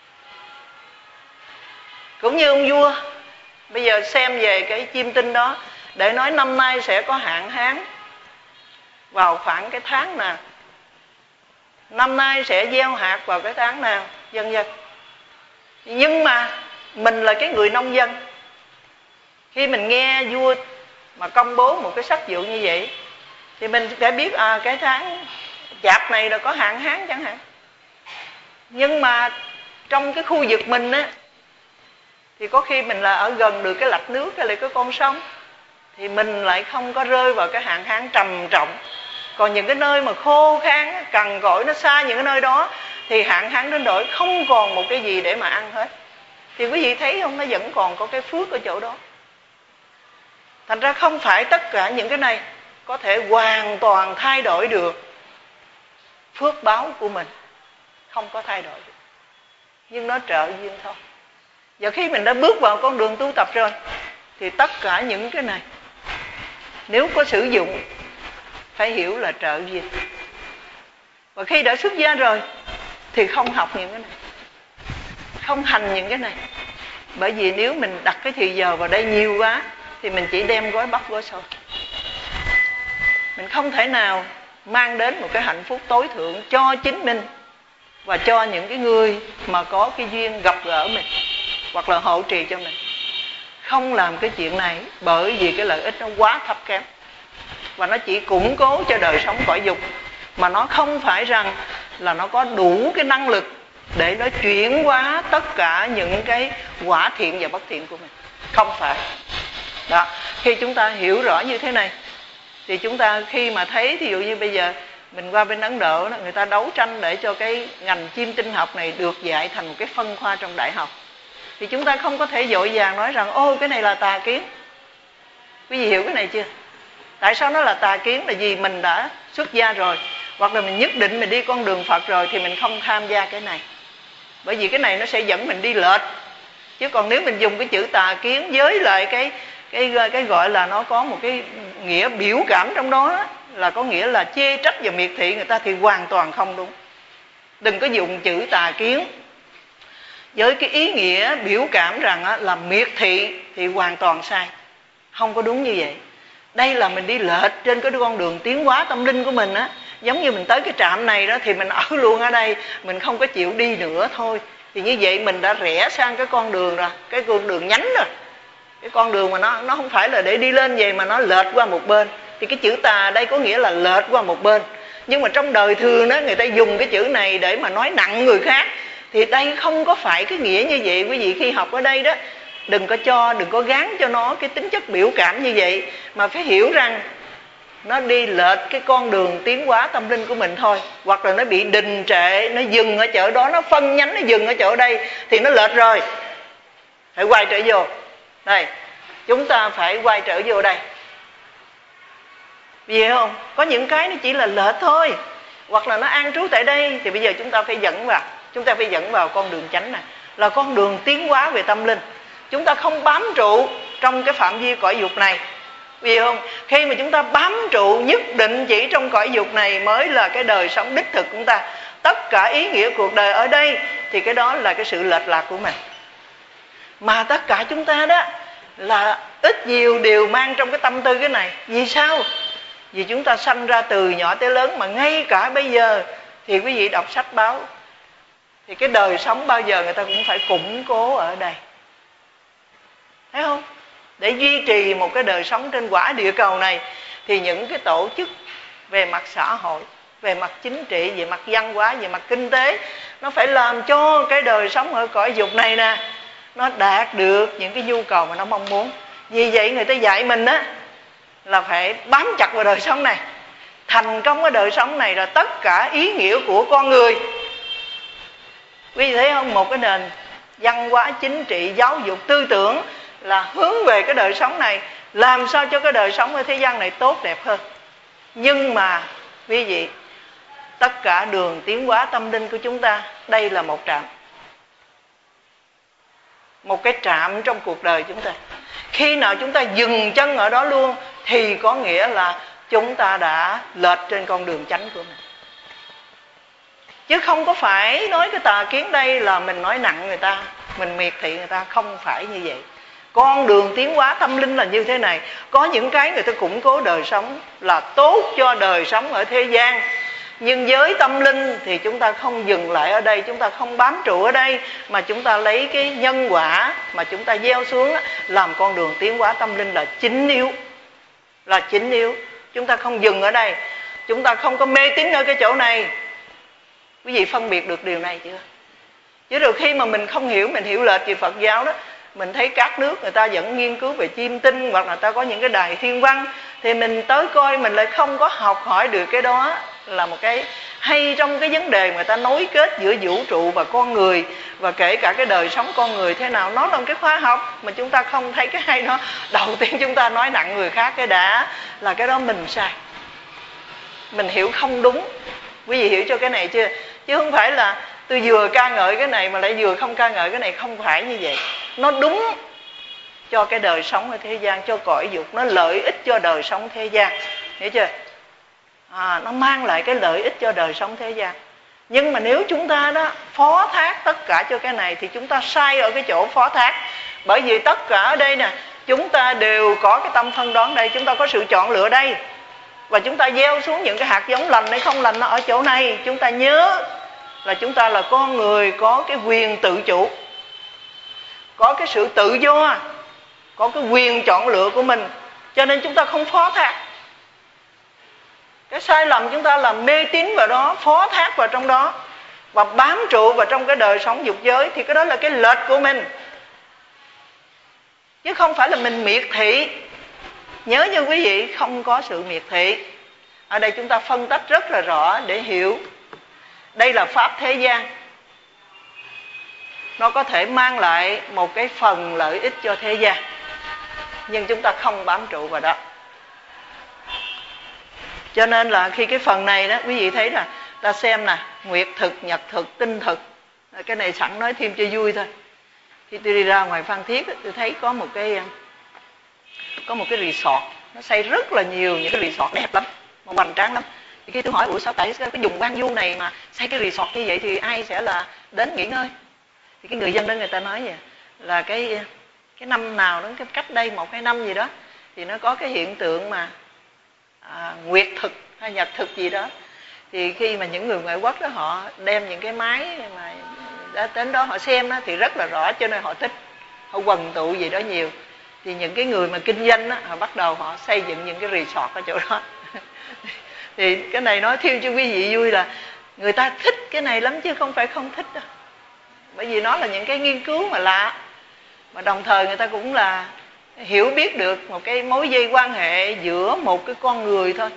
Cũng như ông vua, bây giờ xem về cái chiêm tinh đó, để nói năm nay sẽ có hạn hán vào khoảng cái tháng nào, năm nay sẽ gieo hạt vào cái tháng nào, vân vân. Nhưng mà mình là cái người nông dân, khi mình nghe vua mà công bố một cái sắc dụ như vậy, thì mình sẽ biết à cái tháng chạp này là có hạn hán chẳng hạn. Nhưng mà trong cái khu vực mình á, thì có khi mình là ở gần được cái lạch nước hay là cái con sông, thì mình lại không có rơi vào cái hạn hán trầm trọng. Còn những cái nơi mà khô khan, cằn cỗi, nó xa những cái nơi đó, thì hạn hán đến đổi không còn một cái gì để mà ăn hết. Thì quý vị thấy không, nó vẫn còn có cái phước ở chỗ đó. Thành ra không phải tất cả những cái này có thể hoàn toàn thay đổi được phước báo của mình, không có thay đổi được, nhưng nó trợ duyên thôi. Và khi mình đã bước vào con đường tu tập rồi, thì tất cả những cái này nếu có sử dụng phải hiểu là trợ duyên. Và khi đã xuất gia rồi thì không học những cái này, không hành những cái này. Bởi vì nếu mình đặt cái thì giờ vào đây nhiều quá thì mình chỉ đem gói bắp gói xôi. Mình không thể nào mang đến một cái hạnh phúc tối thượng cho chính mình và cho những cái người mà có cái duyên gặp gỡ mình hoặc là hộ trì cho mình. Không làm cái chuyện này bởi vì cái lợi ích nó quá thấp kém, và nó chỉ củng cố cho đời sống cõi dục, mà nó không phải rằng là nó có đủ cái năng lực để nó chuyển hóa tất cả những cái quả thiện và bất thiện của mình. Không phải. Đó, khi chúng ta hiểu rõ như thế này thì chúng ta khi mà thấy, thí dụ như bây giờ mình qua bên Ấn Độ, người ta đấu tranh để cho cái ngành chiêm tinh học này được dạy thành một cái phân khoa trong đại học, thì chúng ta không có thể vội vàng nói rằng ô cái này là tà kiến. Quý vị hiểu cái này chưa? Tại sao nó là tà kiến? Là vì mình đã xuất gia rồi, hoặc là mình nhất định mình đi con đường Phật rồi, thì mình không tham gia cái này. Bởi vì cái này nó sẽ dẫn mình đi lệch. Chứ còn nếu mình dùng cái chữ tà kiến với lại cái cái cái gọi là nó có một cái nghĩa biểu cảm trong đó, là có nghĩa là chê trách và miệt thị người ta, thì hoàn toàn không đúng. Đừng có dùng chữ tà kiến với cái ý nghĩa biểu cảm rằng là miệt thị, thì hoàn toàn sai. Không có đúng như vậy. Đây là mình đi lệch trên cái con đường tiến hóa tâm linh của mình á. Giống như mình tới cái trạm này đó thì mình ở luôn ở đây, mình không có chịu đi nữa thôi. Thì như vậy mình đã rẽ sang cái con đường rồi, cái con đường nhánh rồi. Cái con đường mà nó nó không phải là để đi lên vậy, mà nó lệch qua một bên. Thì cái chữ tà đây có nghĩa là lệch qua một bên. Nhưng mà trong đời thường đó, người ta dùng cái chữ này để mà nói nặng người khác. Thì đây không có phải cái nghĩa như vậy. Quý vị khi học ở đây đó, đừng có cho, đừng có gán cho nó cái tính chất biểu cảm như vậy, mà phải hiểu rằng nó đi lệch cái con đường tiến hóa tâm linh của mình thôi. Hoặc là nó bị đình trệ, nó dừng ở chỗ đó, nó phân nhánh, nó dừng ở chỗ đây, thì nó lệch rồi, phải quay trở vô. Đây, chúng ta phải quay trở vô đây. Vì không? Có những cái nó chỉ là lệch thôi, hoặc là nó an trú tại đây, thì bây giờ chúng ta phải dẫn vào, chúng ta phải dẫn vào con đường chánh này, là con đường tiến hóa về tâm linh. Chúng ta không bám trụ trong cái phạm vi cõi dục này. Vì không? Khi mà chúng ta bám trụ nhất định chỉ trong cõi dục này mới là cái đời sống đích thực của chúng ta. Tất cả ý nghĩa cuộc đời ở đây thì cái đó là cái sự lệch lạc của mình. Mà tất cả chúng ta đó là ít nhiều đều mang trong cái tâm tư cái này. Vì sao? Vì chúng ta sanh ra từ nhỏ tới lớn, mà ngay cả bây giờ thì quý vị đọc sách báo, thì cái đời sống bao giờ người ta cũng phải củng cố ở đây. Thấy không? Để duy trì một cái đời sống trên quả địa cầu này, thì những cái tổ chức về mặt xã hội, về mặt chính trị, về mặt văn hóa, về mặt kinh tế, nó phải làm cho cái đời sống ở cõi dục này nè, nó đạt được những cái nhu cầu mà nó mong muốn. Vì vậy người ta dạy mình á là phải bám chặt vào đời sống này. Thành công ở đời sống này là tất cả ý nghĩa của con người. Quý vị thấy không? Một cái nền văn hóa, chính trị, giáo dục, tư tưởng là hướng về cái đời sống này, làm sao cho cái đời sống ở thế gian này tốt đẹp hơn. Nhưng mà quý vị, tất cả đường tiến hóa tâm linh của chúng ta, đây là một trạm, một cái trạm trong cuộc đời chúng ta. Khi nào chúng ta dừng chân ở đó luôn thì có nghĩa là chúng ta đã lệch trên con đường chánh của mình. Chứ không có phải nói cái tà kiến đây là mình nói nặng người ta, mình miệt thị người ta. Không phải như vậy. Con đường tiến hóa tâm linh là như thế này. Có những cái người ta củng cố đời sống là tốt cho đời sống ở thế gian, nhưng với tâm linh thì chúng ta không dừng lại ở đây, chúng ta không bám trụ ở đây, mà chúng ta lấy cái nhân quả mà chúng ta gieo xuống làm con đường tiến hóa tâm linh là chính yếu. Là chính yếu. Chúng ta không dừng ở đây, chúng ta không có mê tín ở cái chỗ này. Quý vị phân biệt được điều này chưa? Chứ rồi khi mà mình không hiểu, mình hiểu lệch về Phật giáo đó, mình thấy các nước người ta vẫn nghiên cứu về chiêm tinh, hoặc là người ta có những cái đài thiên văn, thì mình tới coi mình lại không có học hỏi được cái đó là một cái hay trong cái vấn đề người ta nối kết giữa vũ trụ và con người, và kể cả cái đời sống con người thế nào. Nó là một cái khoa học mà chúng ta không thấy cái hay đó. Đầu tiên chúng ta nói nặng người khác cái đã là cái đó mình sai, mình hiểu không đúng. Quý vị hiểu cho cái này chưa? Chứ không phải là tôi vừa ca ngợi cái này mà lại vừa không ca ngợi cái này, không phải như vậy. Nó đúng cho cái đời sống ở thế gian, cho cõi dục, nó lợi ích cho đời sống thế gian, hiểu chưa? À, nó mang lại cái lợi ích cho đời sống thế gian. Nhưng mà nếu chúng ta đó phó thác tất cả cho cái này thì chúng ta sai ở cái chỗ phó thác. Bởi vì tất cả ở đây nè, chúng ta đều có cái tâm phân đoán đây, chúng ta có sự chọn lựa đây, và chúng ta gieo xuống những cái hạt giống lành hay không lành nó ở chỗ này. Chúng ta nhớ là chúng ta là con người có cái quyền tự chủ, có cái sự tự do, có cái quyền chọn lựa của mình, cho nên chúng ta không phó thác. Cái sai lầm chúng ta làm mê tín vào đó, phó thác vào trong đó và bám trụ vào trong cái đời sống dục giới, thì cái đó là cái lệch của mình, chứ không phải là mình miệt thị. Nhớ như quý vị, không có sự miệt thị. Ở đây chúng ta phân tách rất là rõ để hiểu. Đây là pháp thế gian, nó có thể mang lại một cái phần lợi ích cho thế gian, nhưng chúng ta không bám trụ vào đó. Cho nên là khi cái phần này đó, quý vị thấy là ta xem nè, nguyệt thực, nhật thực, tinh thực. Cái này sẵn nói thêm cho vui thôi. Khi tôi đi ra ngoài Phan Thiết, tôi thấy có một cái có một cái resort, nó xây rất là nhiều những cái resort đẹp lắm, mà hoành tráng lắm. Thì khi tôi hỏi ủa sao tại cái vùng Quang Du này mà xây cái resort như vậy thì ai sẽ là đến nghỉ ngơi? Thì cái người dân đó người ta nói vậy, là cái cái năm nào đó, cái cách đây một hai năm gì đó, thì nó có cái hiện tượng mà à, nguyệt thực hay nhật thực gì đó. Thì khi mà những người ngoại quốc đó họ đem những cái máy mà đã đến đó họ xem đó, thì rất là rõ, cho nên họ thích, họ quần tụ gì đó nhiều. Thì những cái người mà kinh doanh đó, họ bắt đầu họ xây dựng những cái resort ở chỗ đó. Thì cái này nói thêm cho quý vị vui là người ta thích cái này lắm chứ không phải không thích đâu. Bởi vì nó là những cái nghiên cứu mà lạ, mà đồng thời người ta cũng là hiểu biết được một cái mối dây quan hệ giữa một cái con người thôi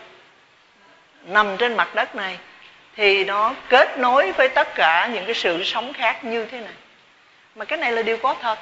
nằm trên mặt đất này, thì nó kết nối với tất cả những cái sự sống khác như thế này. Mà cái này là điều có thật,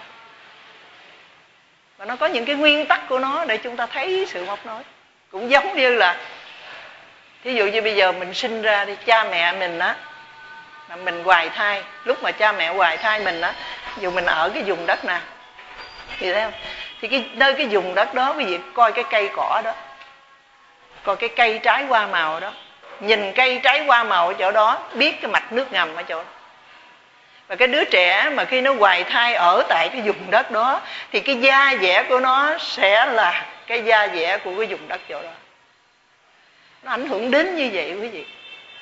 và nó có những cái nguyên tắc của nó để chúng ta thấy sự móc nối. Cũng giống như là thí dụ như bây giờ mình sinh ra thì cha mẹ mình á, là mình hoài thai. Lúc mà cha mẹ hoài thai mình á, dù mình ở cái vùng đất nào thì thấy không, thì cái nơi cái vùng đất đó, quý vị coi cái cây cỏ đó, coi cái cây trái hoa màu đó, nhìn cây trái hoa màu ở chỗ đó, biết cái mạch nước ngầm ở chỗ đó. Và cái đứa trẻ mà khi nó hoài thai ở tại cái vùng đất đó, thì cái da dẻ của nó sẽ là cái da dẻ của cái vùng đất chỗ đó. Nó ảnh hưởng đến như vậy quý vị.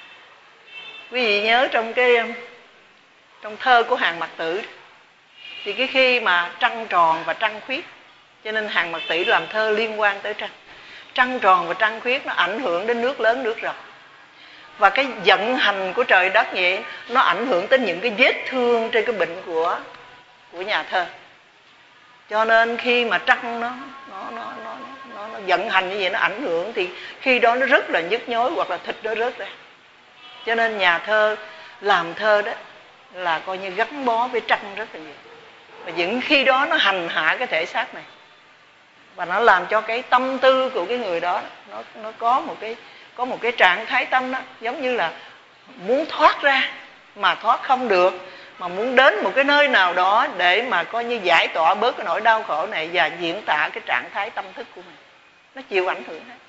Quý vị nhớ trong cái trong thơ của Hàn Mặc Tử, thì cái khi mà trăng tròn và trăng khuyết, cho nên Hàn Mặc Tử làm thơ liên quan tới trăng. Trăng tròn và trăng khuyết nó ảnh hưởng đến nước lớn nước rộng. Và cái vận hành của trời đất vậy, nó ảnh hưởng tới những cái vết thương trên cái bệnh của của nhà thơ. Cho nên khi mà trăng nó nó nó nó nó, nó vận hành như vậy, nó ảnh hưởng, thì khi đó nó rất là nhức nhối, hoặc là thịt nó rớt ra. Cho nên nhà thơ làm thơ đó là coi như gắn bó với trăng rất là nhiều. Và những khi đó nó hành hạ cái thể xác này, và nó làm cho cái tâm tư của cái người đó nó nó có một cái có một cái trạng thái tâm đó, giống như là muốn thoát ra mà thoát không được, mà muốn đến một cái nơi nào đó để mà coi như giải tỏa bớt cái nỗi đau khổ này và diễn tả cái trạng thái tâm thức của mình. Nó chịu ảnh hưởng hết.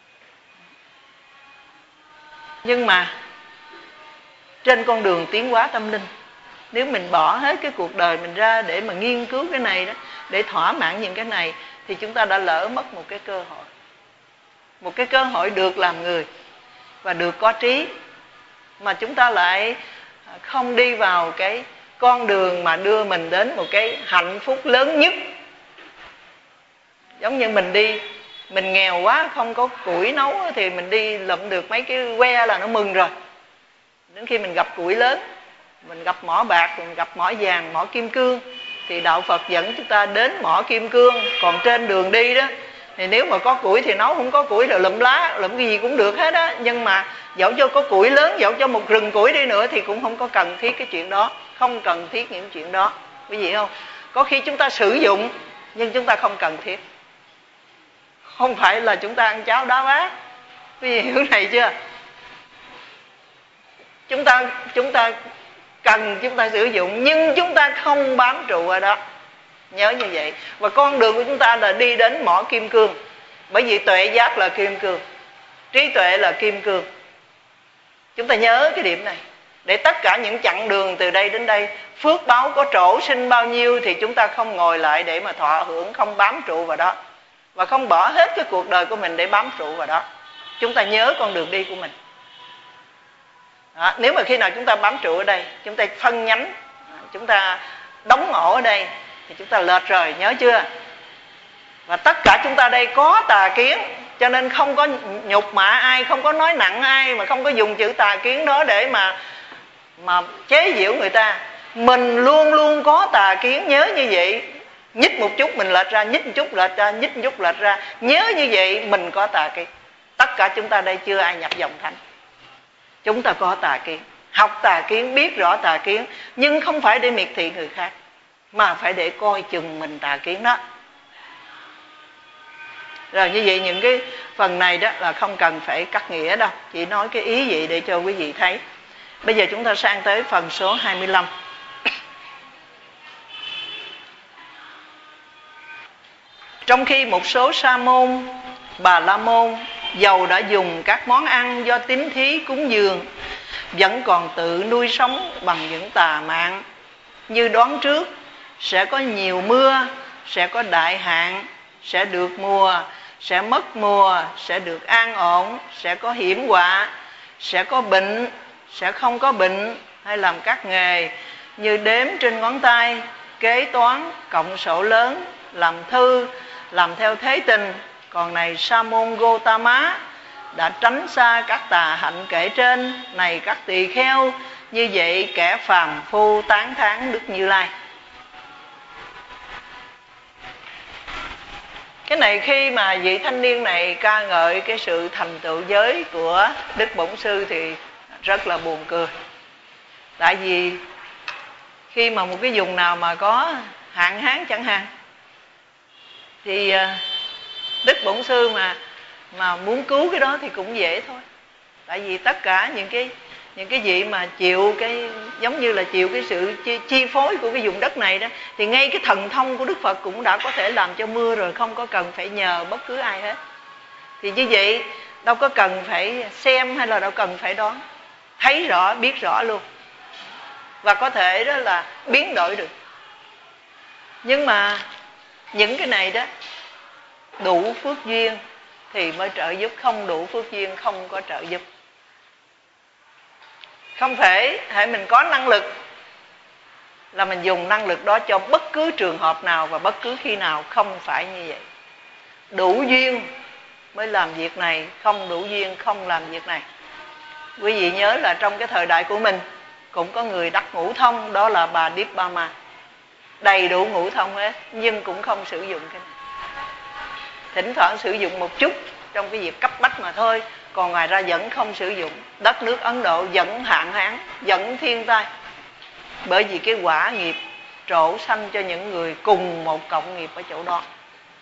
Nhưng mà trên con đường tiến hóa tâm linh, nếu mình bỏ hết cái cuộc đời mình ra để mà nghiên cứu cái này đó, để thỏa mãn những cái này, thì chúng ta đã lỡ mất một cái cơ hội. Một cái cơ hội được làm người và được có trí, mà chúng ta lại không đi vào cái con đường mà đưa mình đến một cái hạnh phúc lớn nhất. Giống như mình đi, mình nghèo quá không có củi nấu thì mình đi lụm được mấy cái que là nó mừng rồi. Đến khi mình gặp củi lớn, mình gặp mỏ bạc, mình gặp mỏ vàng, mỏ kim cương, thì đạo Phật dẫn chúng ta đến mỏ kim cương. Còn trên đường đi đó thì nếu mà có củi thì nấu, không có củi rồi lụm lá, lụm cái gì cũng được hết á. Nhưng mà dẫu cho có củi lớn, dẫu cho một rừng củi đi nữa thì cũng không có cần thiết cái chuyện đó. Không cần thiết những chuyện đó, quý vị không? Có khi chúng ta sử dụng nhưng chúng ta không cần thiết. Không phải là chúng ta ăn cháo đá bát, quý vị hiểu này chưa? Chúng ta chúng ta cần, chúng ta sử dụng, nhưng chúng ta không bám trụ ở đó. Nhớ như vậy. Và con đường của chúng ta là đi đến mỏ kim cương. Bởi vì tuệ giác là kim cương, trí tuệ là kim cương. Chúng ta nhớ cái điểm này, để tất cả những chặng đường từ đây đến đây, phước báo có trổ sinh bao nhiêu thì chúng ta không ngồi lại để mà thọ hưởng, không bám trụ vào đó, và không bỏ hết cái cuộc đời của mình để bám trụ vào đó. Chúng ta nhớ con đường đi của mình đó. Nếu mà khi nào chúng ta bám trụ ở đây, chúng ta phân nhánh, chúng ta đóng ổ ở đây, thì chúng ta lệch rồi, nhớ chưa? Và tất cả chúng ta đây có tà kiến, cho nên không có nhục mạ ai, không có nói nặng ai, mà không có dùng chữ tà kiến đó để mà mà chế giễu người ta. Mình luôn luôn có tà kiến, nhớ như vậy. Nhích một chút mình lệch ra, nhích một chút lệch ra, nhích một chút lệch ra, nhớ như vậy mình có tà kiến. Tất cả chúng ta đây chưa ai nhập dòng thánh. Chúng ta có tà kiến, học tà kiến, biết rõ tà kiến, nhưng không phải để miệt thị người khác, mà phải để coi chừng mình tà kiến đó. Rồi như vậy những cái phần này đó là không cần phải cắt nghĩa đâu, chỉ nói cái ý vậy để cho quý vị thấy. Bây giờ chúng ta sang tới phần số hai mươi lăm. Trong khi một số sa môn, bà la môn dầu đã dùng các món ăn do tín thí cúng dường, vẫn còn tự nuôi sống bằng những tà mạng, như đoán trước sẽ có nhiều mưa, sẽ có đại hạn, sẽ được mùa, sẽ mất mùa, sẽ được an ổn, sẽ có hiểm họa, sẽ có bệnh, sẽ không có bệnh, hay làm các nghề như đếm trên ngón tay, kế toán, cộng sổ lớn, làm thư, làm theo thế tình. Còn này sa môn Gotama đã tránh xa các tà hạnh kể trên. Này các tỳ kheo, như vậy kẻ phàm phu tán thán Đức Như Lai. Cái này khi mà vị thanh niên này ca ngợi cái sự thành tựu giới của Đức Bổn Sư thì rất là buồn cười. Tại vì khi mà một cái vùng nào mà có hạn hán chẳng hạn, thì Đức Bổn Sư mà mà muốn cứu cái đó thì cũng dễ thôi. Tại vì tất cả những cái những cái vị mà chịu cái giống như là chịu cái sự chi, chi phối của cái vùng đất này đó, thì ngay cái thần thông của Đức Phật cũng đã có thể làm cho mưa rồi, không có cần phải nhờ bất cứ ai hết. Thì như vậy đâu có cần phải xem hay là đâu cần phải đoán, thấy rõ, biết rõ luôn, và có thể đó là biến đổi được. Nhưng mà những cái này đó đủ phước duyên thì mới trợ giúp, không đủ phước duyên không có trợ giúp. Không thể hãy mình có năng lực là mình dùng năng lực đó cho bất cứ trường hợp nào và bất cứ khi nào, không phải như vậy. Đủ duyên mới làm việc này, không đủ duyên không làm việc này. Quý vị nhớ là trong cái thời đại của mình cũng có người đắc ngũ thông, đó là bà Dippama, đầy đủ ngũ thông hết, nhưng cũng không sử dụng cái này. Thỉnh thoảng sử dụng một chút trong cái việc cấp bách mà thôi, còn ngoài ra vẫn không sử dụng. Đất nước Ấn Độ vẫn hạn hán, vẫn thiên tai, bởi vì cái quả nghiệp trổ sanh cho những người cùng một cộng nghiệp ở chỗ đó.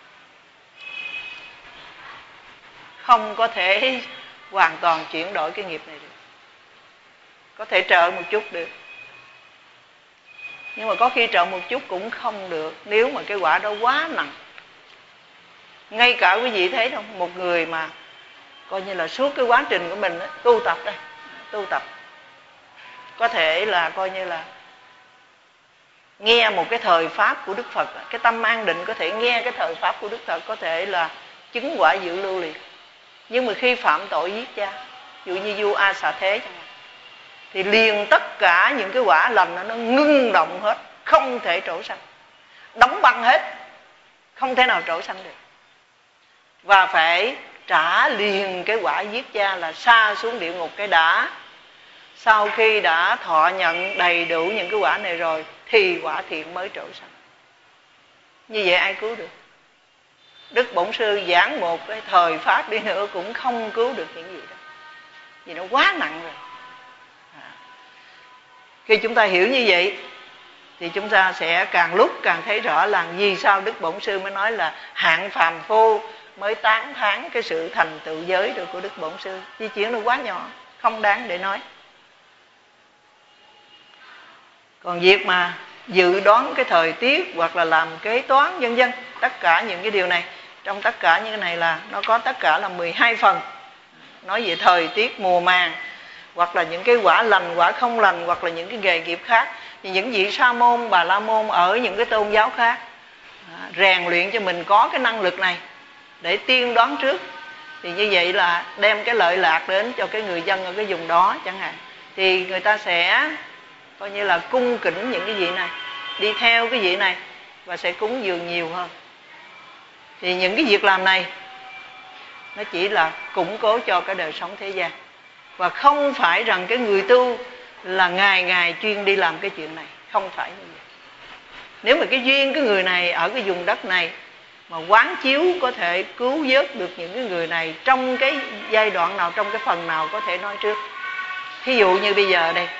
Không có thể hoàn toàn chuyển đổi cái nghiệp này được. Có thể trợ một chút được, nhưng mà có khi trợ một chút cũng không được, nếu mà cái quả đó quá nặng. Ngay cả quý vị thấy không, một người mà coi như là suốt cái quá trình của mình đó, tu tập đây, tu tập có thể là coi như là nghe một cái thời pháp của Đức Phật, cái tâm an định có thể nghe cái thời pháp của Đức Phật, có thể là chứng quả dự lưu liền. Nhưng mà khi phạm tội giết cha, ví dụ như vua A Xà Thế chẳng hạn, thì liền tất cả những cái quả lành nó, nó ngưng động hết, không thể trổ sanh, đóng băng hết, không thể nào trổ sanh được. Và phải trả liền cái quả giết cha là sa xuống địa ngục cái đã. Sau khi đã thọ nhận đầy đủ những cái quả này rồi thì quả thiện mới trổ sanh. Như vậy ai cứu được? Đức Bổn Sư giảng một cái thời pháp đi nữa cũng không cứu được những gì đó, vì nó quá nặng rồi. À. Khi chúng ta hiểu như vậy thì chúng ta sẽ càng lúc càng thấy rõ là vì sao Đức Bổn Sư mới nói là hạng phàm phu mới tán thán cái sự thành tựu giới được của Đức Bổn Sư. Vì chuyện nó quá nhỏ, không đáng để nói. Còn việc mà dự đoán cái thời tiết hoặc là làm kế toán vân vân, tất cả những cái điều này, trong tất cả những cái này là nó có tất cả là mười hai phần. Nói về thời tiết mùa màng, hoặc là những cái quả lành, quả không lành, hoặc là những cái nghề nghiệp khác. Thì những vị sa môn, bà la môn ở những cái tôn giáo khác rèn luyện cho mình có cái năng lực này để tiên đoán trước. Thì như vậy là đem cái lợi lạc đến cho cái người dân ở cái vùng đó chẳng hạn. Thì người ta sẽ coi như là cung kính những cái vị này, đi theo cái vị này và sẽ cúng dường nhiều hơn. Thì những cái việc làm này nó chỉ là củng cố cho cái đời sống thế gian, và không phải rằng cái người tu là ngày ngày chuyên đi làm cái chuyện này, không phải như vậy. Nếu mà cái duyên cái người này ở cái vùng đất này mà quán chiếu có thể cứu vớt được những cái người này trong cái giai đoạn nào, trong cái phần nào có thể nói trước. Thí dụ như bây giờ đây,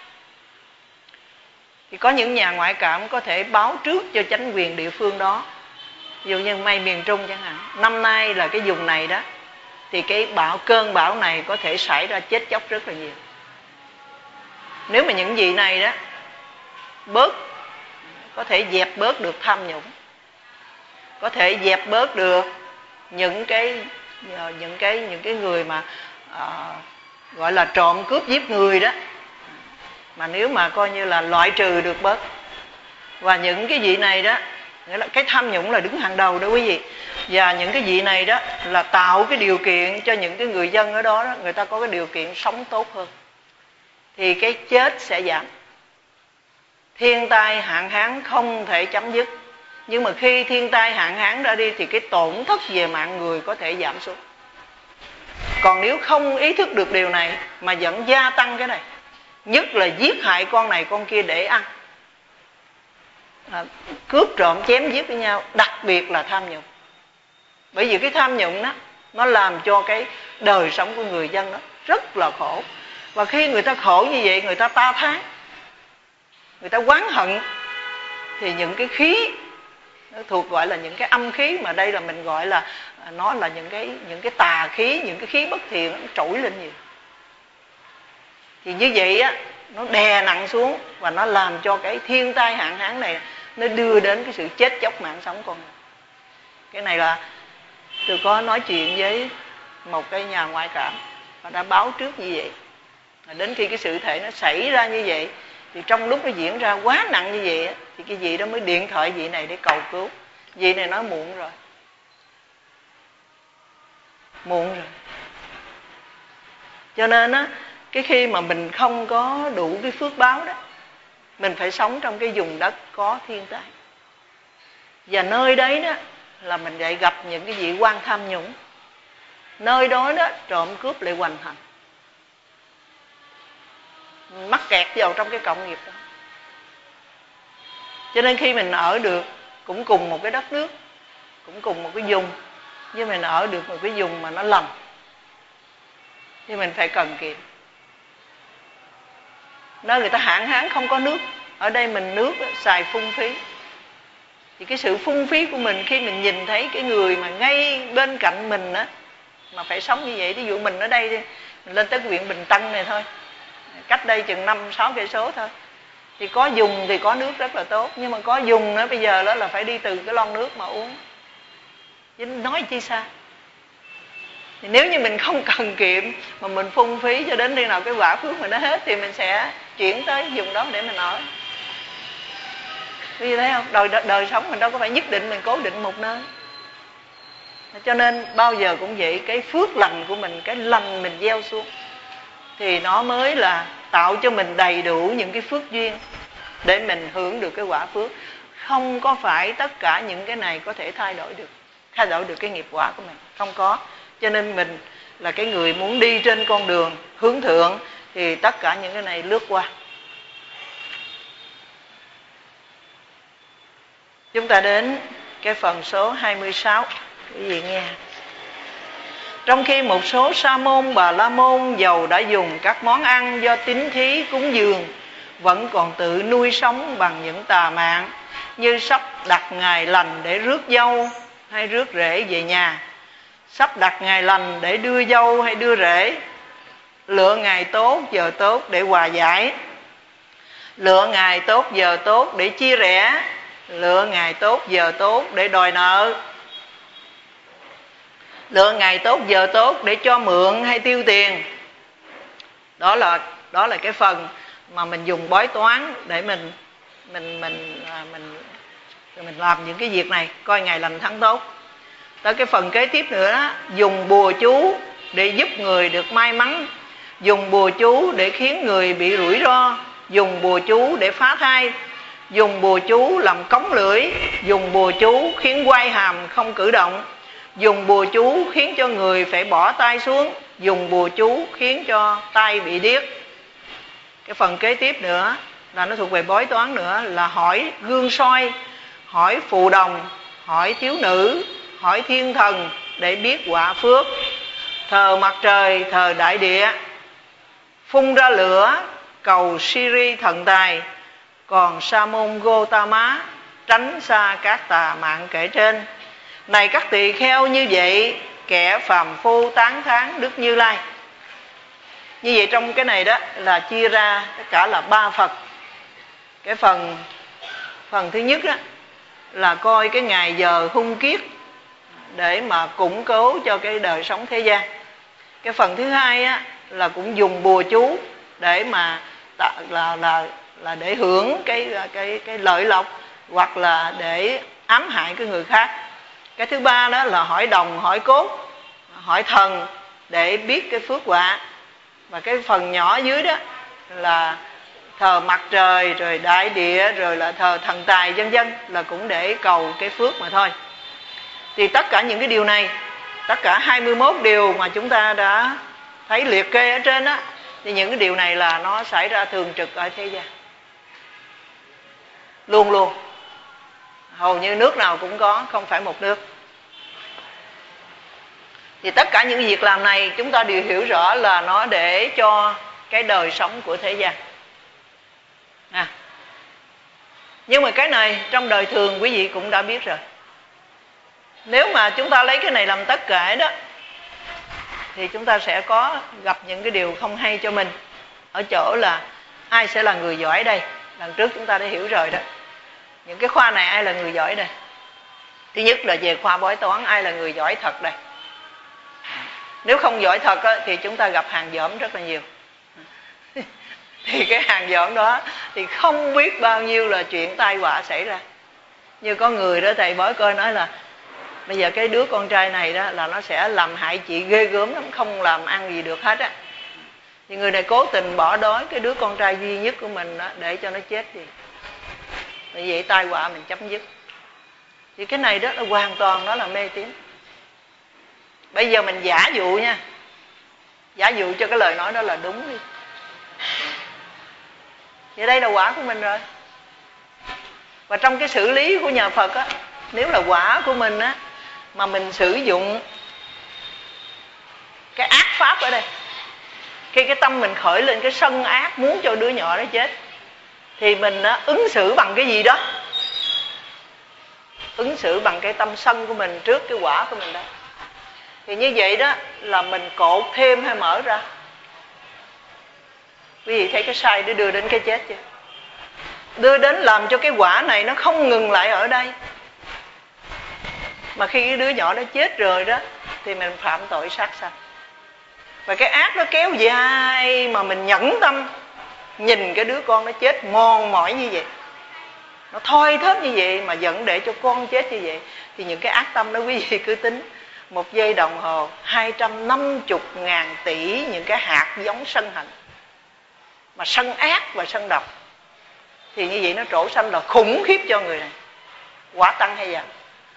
thì có những nhà ngoại cảm có thể báo trước cho chánh quyền địa phương đó. Ví dụ như may miền Trung chẳng hạn, năm nay là cái vùng này đó, thì cái bão cơn bão này có thể xảy ra chết chóc rất là nhiều. Nếu mà những vị này đó bớt, có thể dẹp bớt được tham nhũng, có thể dẹp bớt được những cái những cái những cái người mà à, gọi là trộm cướp giết người đó, mà nếu mà coi như là loại trừ được bớt. Và những cái vị này đó, nghĩa là cái tham nhũng là đứng hàng đầu đó quý vị. Và những cái vị này đó là tạo cái điều kiện cho những cái người dân ở đó, đó người ta có cái điều kiện sống tốt hơn, thì cái chết sẽ giảm. Thiên tai hạn hán không thể chấm dứt, nhưng mà khi thiên tai hạn hán ra đi thì cái tổn thất về mạng người có thể giảm xuống. Còn nếu không ý thức được điều này mà vẫn gia tăng cái này, nhất là giết hại con này con kia để ăn, à, cướp trộm chém giết với nhau, đặc biệt là tham nhũng. Bởi vì cái tham nhũng đó nó làm cho cái đời sống của người dân đó rất là khổ. Và khi người ta khổ như vậy, người ta ta thán, người ta oán hận, thì những cái khí nó thuộc gọi là những cái âm khí, mà đây là mình gọi là nó là những cái những cái tà khí, những cái khí bất thiện nó trỗi lên nhiều. Thì như vậy á, nó đè nặng xuống và nó làm cho cái thiên tai hạn hán này nó đưa đến cái sự chết chóc mạng sống con người. Cái này là tôi có nói chuyện với một cái nhà ngoại cảm và đã báo trước như vậy. Và đến khi cái sự thể nó xảy ra như vậy, thì trong lúc nó diễn ra quá nặng như vậy thì cái vị đó mới điện thoại vị này để cầu cứu. Vị này nói muộn rồi, muộn rồi. Cho nên á, cái khi mà mình không có đủ cái phước báo đó, mình phải sống trong cái vùng đất có thiên tai. Và nơi đấy đó là mình lại gặp những cái vị quan tham nhũng. Nơi đó đó trộm cướp lại hoành hành, mắc kẹt vào trong cái cộng nghiệp đó. Cho nên khi mình ở được cũng cùng một cái đất nước, cũng cùng một cái vùng, nhưng mình ở được một cái vùng mà nó lành, thì mình phải cần kiệm. Nơi người ta hạn hán không có nước, ở đây mình nước đó, xài phung phí. Thì cái sự phung phí của mình khi mình nhìn thấy cái người mà ngay bên cạnh mình á mà phải sống như vậy. Ví dụ mình ở đây đi, mình lên tới huyện Bình Tân này thôi, cách đây chừng năm sáu cây số thôi, thì có dùng thì có nước rất là tốt, nhưng mà có dùng nữa bây giờ đó là phải đi từ cái lon nước mà uống, chứ nói chi xa. Thì nếu như mình không cần kiệm mà mình phung phí cho đến khi nào cái quả phước mình nó hết, thì mình sẽ chuyển tới vùng đó để mình ở. Vì thấy không, đời, đời, đời sống mình đâu có phải nhất định mình cố định một nơi. Cho nên bao giờ cũng vậy, cái phước lành của mình, cái lành mình gieo xuống, thì nó mới là tạo cho mình đầy đủ những cái phước duyên để mình hưởng được cái quả phước. Không có phải tất cả những cái này có thể thay đổi được, thay đổi được cái nghiệp quả của mình, không có. Cho nên mình là cái người muốn đi trên con đường hướng thượng, thì tất cả những cái này lướt qua. Chúng ta đến cái phần số hai mươi sáu, quý vị nghe. Trong khi một số sa môn bà la môn dầu đã dùng các món ăn do tín thí cúng dường, vẫn còn tự nuôi sống bằng những tà mạng như sắp đặt ngày lành để rước dâu hay rước rể về nhà, sắp đặt ngày lành để đưa dâu hay đưa rể, lựa ngày tốt giờ tốt để hòa giải, lựa ngày tốt giờ tốt để chia rẽ, lựa ngày tốt giờ tốt để đòi nợ, lựa ngày tốt giờ tốt để cho mượn hay tiêu tiền. Đó là đó là cái phần mà mình dùng bói toán để mình mình mình mình mình làm những cái việc này, coi ngày lành tháng tốt. Tới cái phần kế tiếp nữa đó, dùng bùa chú để giúp người được may mắn, dùng bùa chú để khiến người bị rủi ro, dùng bùa chú để phá thai, dùng bùa chú làm cống lưỡi, dùng bùa chú khiến quai hàm không cử động, dùng bùa chú khiến cho người phải bỏ tay xuống, dùng bùa chú khiến cho tay bị điếc. Cái phần kế tiếp nữa là nó thuộc về bói toán nữa, là hỏi gương soi, hỏi phù đồng, hỏi thiếu nữ, hỏi thiên thần để biết quả phước, thờ mặt trời, thờ đại địa, phun ra lửa, cầu Siri thần tài. Còn sa môn Gotama tránh xa các tà mạng kể trên. Này các tỳ kheo, như vậy kẻ phàm phu tán thán Đức Như Lai. Như vậy trong cái này đó là chia ra tất cả là ba phần. Cái phần phần thứ nhất đó là coi cái ngày giờ hung kiết để mà củng cố cho cái đời sống thế gian. Cái phần thứ hai á là cũng dùng bùa chú để mà là là là để hưởng cái cái cái lợi lộc, hoặc là để ám hại cái người khác. Cái thứ ba đó là hỏi đồng, hỏi cốt, hỏi thần để biết cái phước quả. Và cái phần nhỏ dưới đó là thờ mặt trời, rồi đại địa, rồi là thờ thần tài vân vân, là cũng để cầu cái phước mà thôi. Thì tất cả những cái điều này, tất cả hai mươi mốt điều mà chúng ta đã thấy liệt kê ở trên á, thì những cái điều này là nó xảy ra thường trực ở thế gian, luôn luôn, hầu như nước nào cũng có, không phải một nước. Thì tất cả những việc làm này chúng ta đều hiểu rõ là nó để cho cái đời sống của thế gian à. Nhưng mà cái này trong đời thường quý vị cũng đã biết rồi. Nếu mà chúng ta lấy cái này làm tất cả đó, thì chúng ta sẽ có gặp những cái điều không hay cho mình, ở chỗ là ai sẽ là người giỏi đây. Lần trước chúng ta đã hiểu rồi đó. Những cái khoa này ai là người giỏi đây? Thứ nhất là về khoa bói toán, ai là người giỏi thật đây? Nếu không giỏi thật á, thì chúng ta gặp hàng dởm rất là nhiều. Thì cái hàng dởm đó thì không biết bao nhiêu là chuyện tai họa xảy ra. Như có người đó thầy bói coi nói là bây giờ cái đứa con trai này đó là nó sẽ làm hại chị ghê gớm lắm, không làm ăn gì được hết á. Thì người này cố tình bỏ đói cái đứa con trai duy nhất của mình đó, để cho nó chết đi. Vì vậy tai họa mình chấm dứt. Thì cái này đó là hoàn toàn đó là mê tín. Bây giờ mình giả dụ nha, giả dụ cho cái lời nói đó là đúng đi, thì đây là quả của mình rồi. Và trong cái xử lý của nhà Phật á, nếu là quả của mình á, mà mình sử dụng cái ác pháp ở đây, khi cái tâm mình khởi lên cái sân ác muốn cho đứa nhỏ đó chết, thì mình á, ứng xử bằng cái gì đó? Ứng xử bằng cái tâm sân của mình trước cái quả của mình đó. Thì như vậy đó là mình cột thêm hay mở ra? Quý vị thấy cái sai để đưa đến cái chết chưa? Đưa đến làm cho cái quả này nó không ngừng lại ở đây. Mà khi cái đứa nhỏ đó chết rồi đó, thì mình phạm tội sát sanh. Và cái ác nó kéo dài mà mình nhẫn tâm nhìn cái đứa con nó chết mòn mỏi như vậy, nó thoi thóp như vậy mà dẫn để cho con chết như vậy, thì những cái ác tâm đó quý vị cứ tính một giây đồng hồ hai trăm năm mươi ngàn tỷ những cái hạt giống sân hận, mà sân ác và sân độc, thì như vậy nó trổ sanh là khủng khiếp cho người này. Quả tăng hay giảm?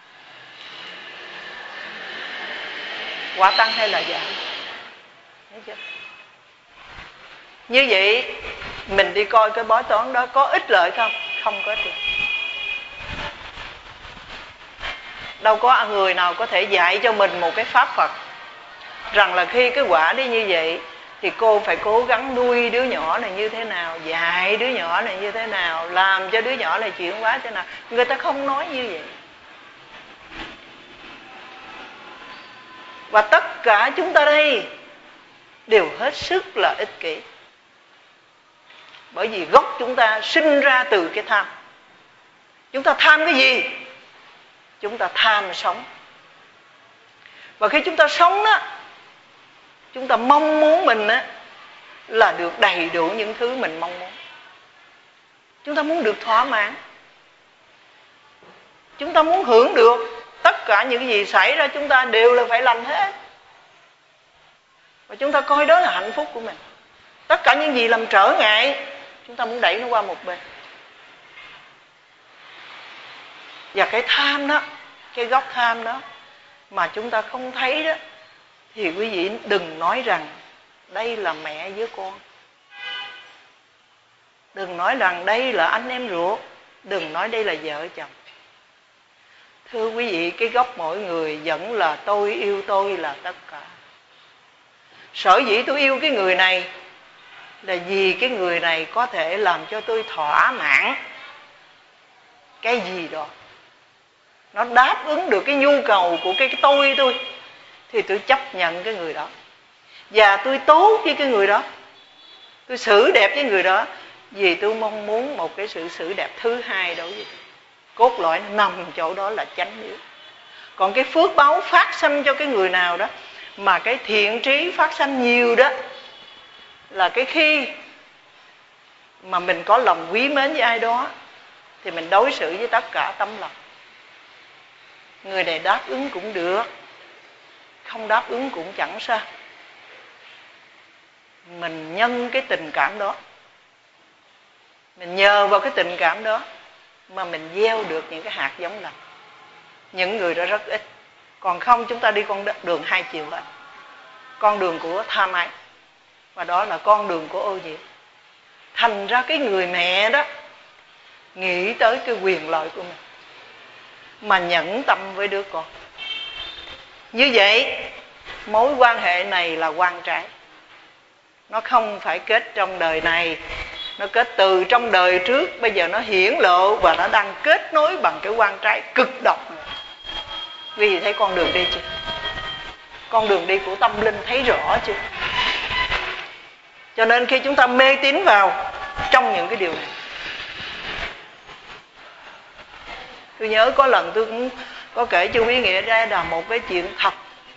Quả tăng hay là giảm? Thấy chưa? Như vậy mình đi coi cái bói toán đó có ích lợi không? Không có ích lợi. đâu có người nào có thể dạy cho mình một cái pháp Phật rằng là khi cái quả đi như vậy thì cô phải cố gắng nuôi đứa nhỏ này như thế nào, dạy đứa nhỏ này như thế nào, làm cho đứa nhỏ này chuyển hóa thế nào. Người ta không nói như vậy. Và tất cả chúng ta đây đều hết sức là ích kỷ. Bởi vì gốc chúng ta sinh ra từ cái tham. Chúng ta tham cái gì? Chúng ta tham sống. Và khi chúng ta sống đó, chúng ta mong muốn mình á là được đầy đủ những thứ mình mong muốn. Chúng ta muốn được thỏa mãn. Chúng ta muốn hưởng được tất cả những gì xảy ra chúng ta đều là phải lành hết. Và chúng ta coi đó là hạnh phúc của mình. Tất cả những gì làm trở ngại, chúng ta muốn đẩy nó qua một bên. Và cái tham đó, cái gốc tham đó mà chúng ta không thấy đó, thì quý vị đừng nói rằng đây là mẹ với con. Đừng nói rằng đây là anh em ruột. Đừng nói đây là vợ chồng. Thưa quý vị, cái gốc mỗi người vẫn là tôi yêu tôi là tất cả. Sở dĩ tôi yêu cái người này là vì cái người này có thể làm cho tôi thỏa mãn cái gì đó. Nó đáp ứng được cái nhu cầu của cái, cái tôi tôi thì tôi chấp nhận cái người đó. Và tôi tốt với cái người đó, tôi xử đẹp với người đó vì tôi mong muốn một cái sự xử đẹp thứ hai đối với tôi. Cốt lõi nó nằm chỗ đó là chánh yếu. Còn cái phước báu phát sanh cho cái người nào đó mà cái thiện trí phát sanh nhiều đó là cái khi mà mình có lòng quý mến với ai đó thì mình đối xử với tất cả tấm lòng. Người này đáp ứng cũng được, không đáp ứng cũng chẳng sao. Mình nhân cái tình cảm đó, mình nhờ vào cái tình cảm đó mà mình gieo được những cái hạt giống lành. Những người đó rất ít. Còn không chúng ta đi con đường hai chiều hết. Con đường của tham ái, và đó là con đường của ô nhiễm. Thành ra cái người mẹ đó nghĩ tới cái quyền lợi của mình mà nhẫn tâm với đứa con. Như vậy mối quan hệ này là quan trái. Nó không phải kết trong đời này, nó kết từ trong đời trước. Bây giờ nó hiển lộ và nó đang kết nối bằng cái quan trái cực độc nữa. Vì thấy con đường đi chưa? Con đường đi của tâm linh thấy rõ chưa? Cho nên khi chúng ta mê tín vào trong những cái điều này. Tôi nhớ có lần tôi cũng có kể cho quý nghĩa ra là một cái chuyện thật.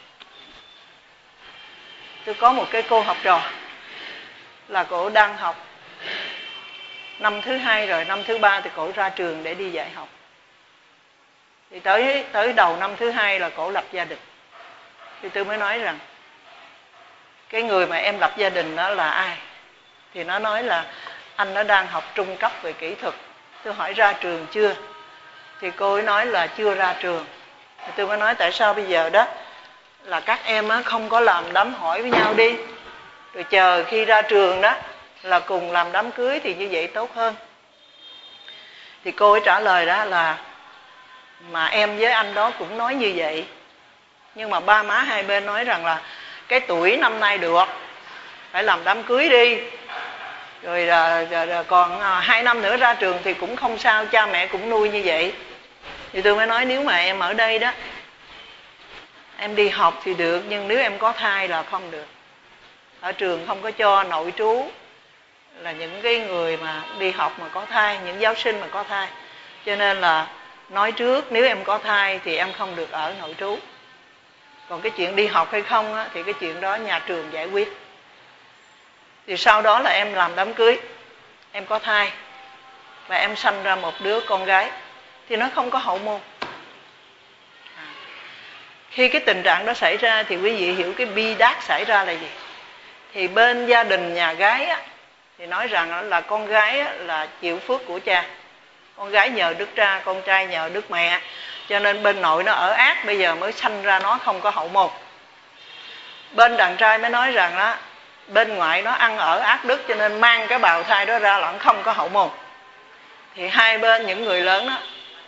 Tôi có một cái cô học trò là cổ đang học năm thứ hai rồi, năm thứ ba thì cổ ra trường để đi dạy học. Thì tới tới đầu năm thứ hai là cổ lập gia đình. Thì tôi mới nói rằng cái người mà em lập gia đình đó là ai? Thì nó nói là anh nó đang học trung cấp về kỹ thuật. Tôi hỏi ra trường chưa? Thì cô ấy nói là chưa ra trường. Thì tôi mới nói tại sao bây giờ đó là các em á không có làm đám hỏi với nhau đi, rồi chờ khi ra trường đó là cùng làm đám cưới thì như vậy tốt hơn. Thì cô ấy trả lời đó là mà em với anh đó cũng nói như vậy, nhưng mà ba má hai bên nói rằng là cái tuổi năm nay được, phải làm đám cưới đi, rồi, rồi, rồi, rồi còn hai năm nữa ra trường thì cũng không sao, cha mẹ cũng nuôi như vậy. Thì tôi mới nói nếu mà em ở đây đó, em đi học thì được, nhưng nếu em có thai là không được. Ở trường không có cho nội trú là những cái người mà đi học mà có thai, những giáo sinh mà có thai. Cho nên là nói trước nếu em có thai thì em không được ở nội trú. Còn cái chuyện đi học hay không á, thì cái chuyện đó nhà trường giải quyết. Thì sau đó là em làm đám cưới, em có thai và em sanh ra một đứa con gái thì nó không có hậu môn. À. Khi cái tình trạng đó xảy ra thì quý vị hiểu cái bi đát xảy ra là gì? Thì bên gia đình nhà gái á, thì nói rằng là con gái á, là chịu phước của cha, con gái nhờ đức cha, con trai nhờ đức mẹ. Cho nên bên nội nó ở ác, bây giờ mới sanh ra nó không có hậu môn. Bên đàn trai mới nói rằng đó, bên ngoại nó ăn ở ác đức, cho nên mang cái bào thai đó ra là không có hậu môn. Thì hai bên những người lớn đó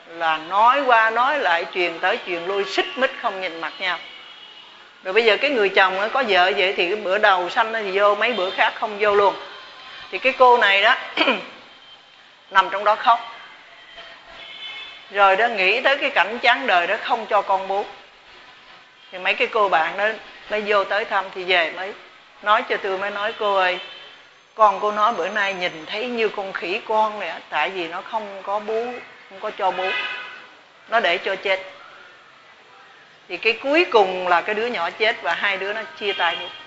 là nói qua nói lại, truyền tới truyền lui, xích mích không nhìn mặt nhau. Rồi bây giờ cái người chồng nó có vợ vậy thì cái bữa đầu sanh thì vô, mấy bữa khác không vô luôn. Thì cái cô này đó nằm trong đó khóc. Rồi đó nghĩ tới cái cảnh chán đời đó, không cho con bú. Thì mấy cái cô bạn đó mới vô tới thăm, thì về mới nói cho tôi, mới nói cô ơi, con cô nói bữa nay nhìn thấy như con khỉ con này, tại vì nó không có bú, không có cho bú, nó để cho chết. Thì cái cuối cùng là cái đứa nhỏ chết và hai đứa nó chia tay luôn.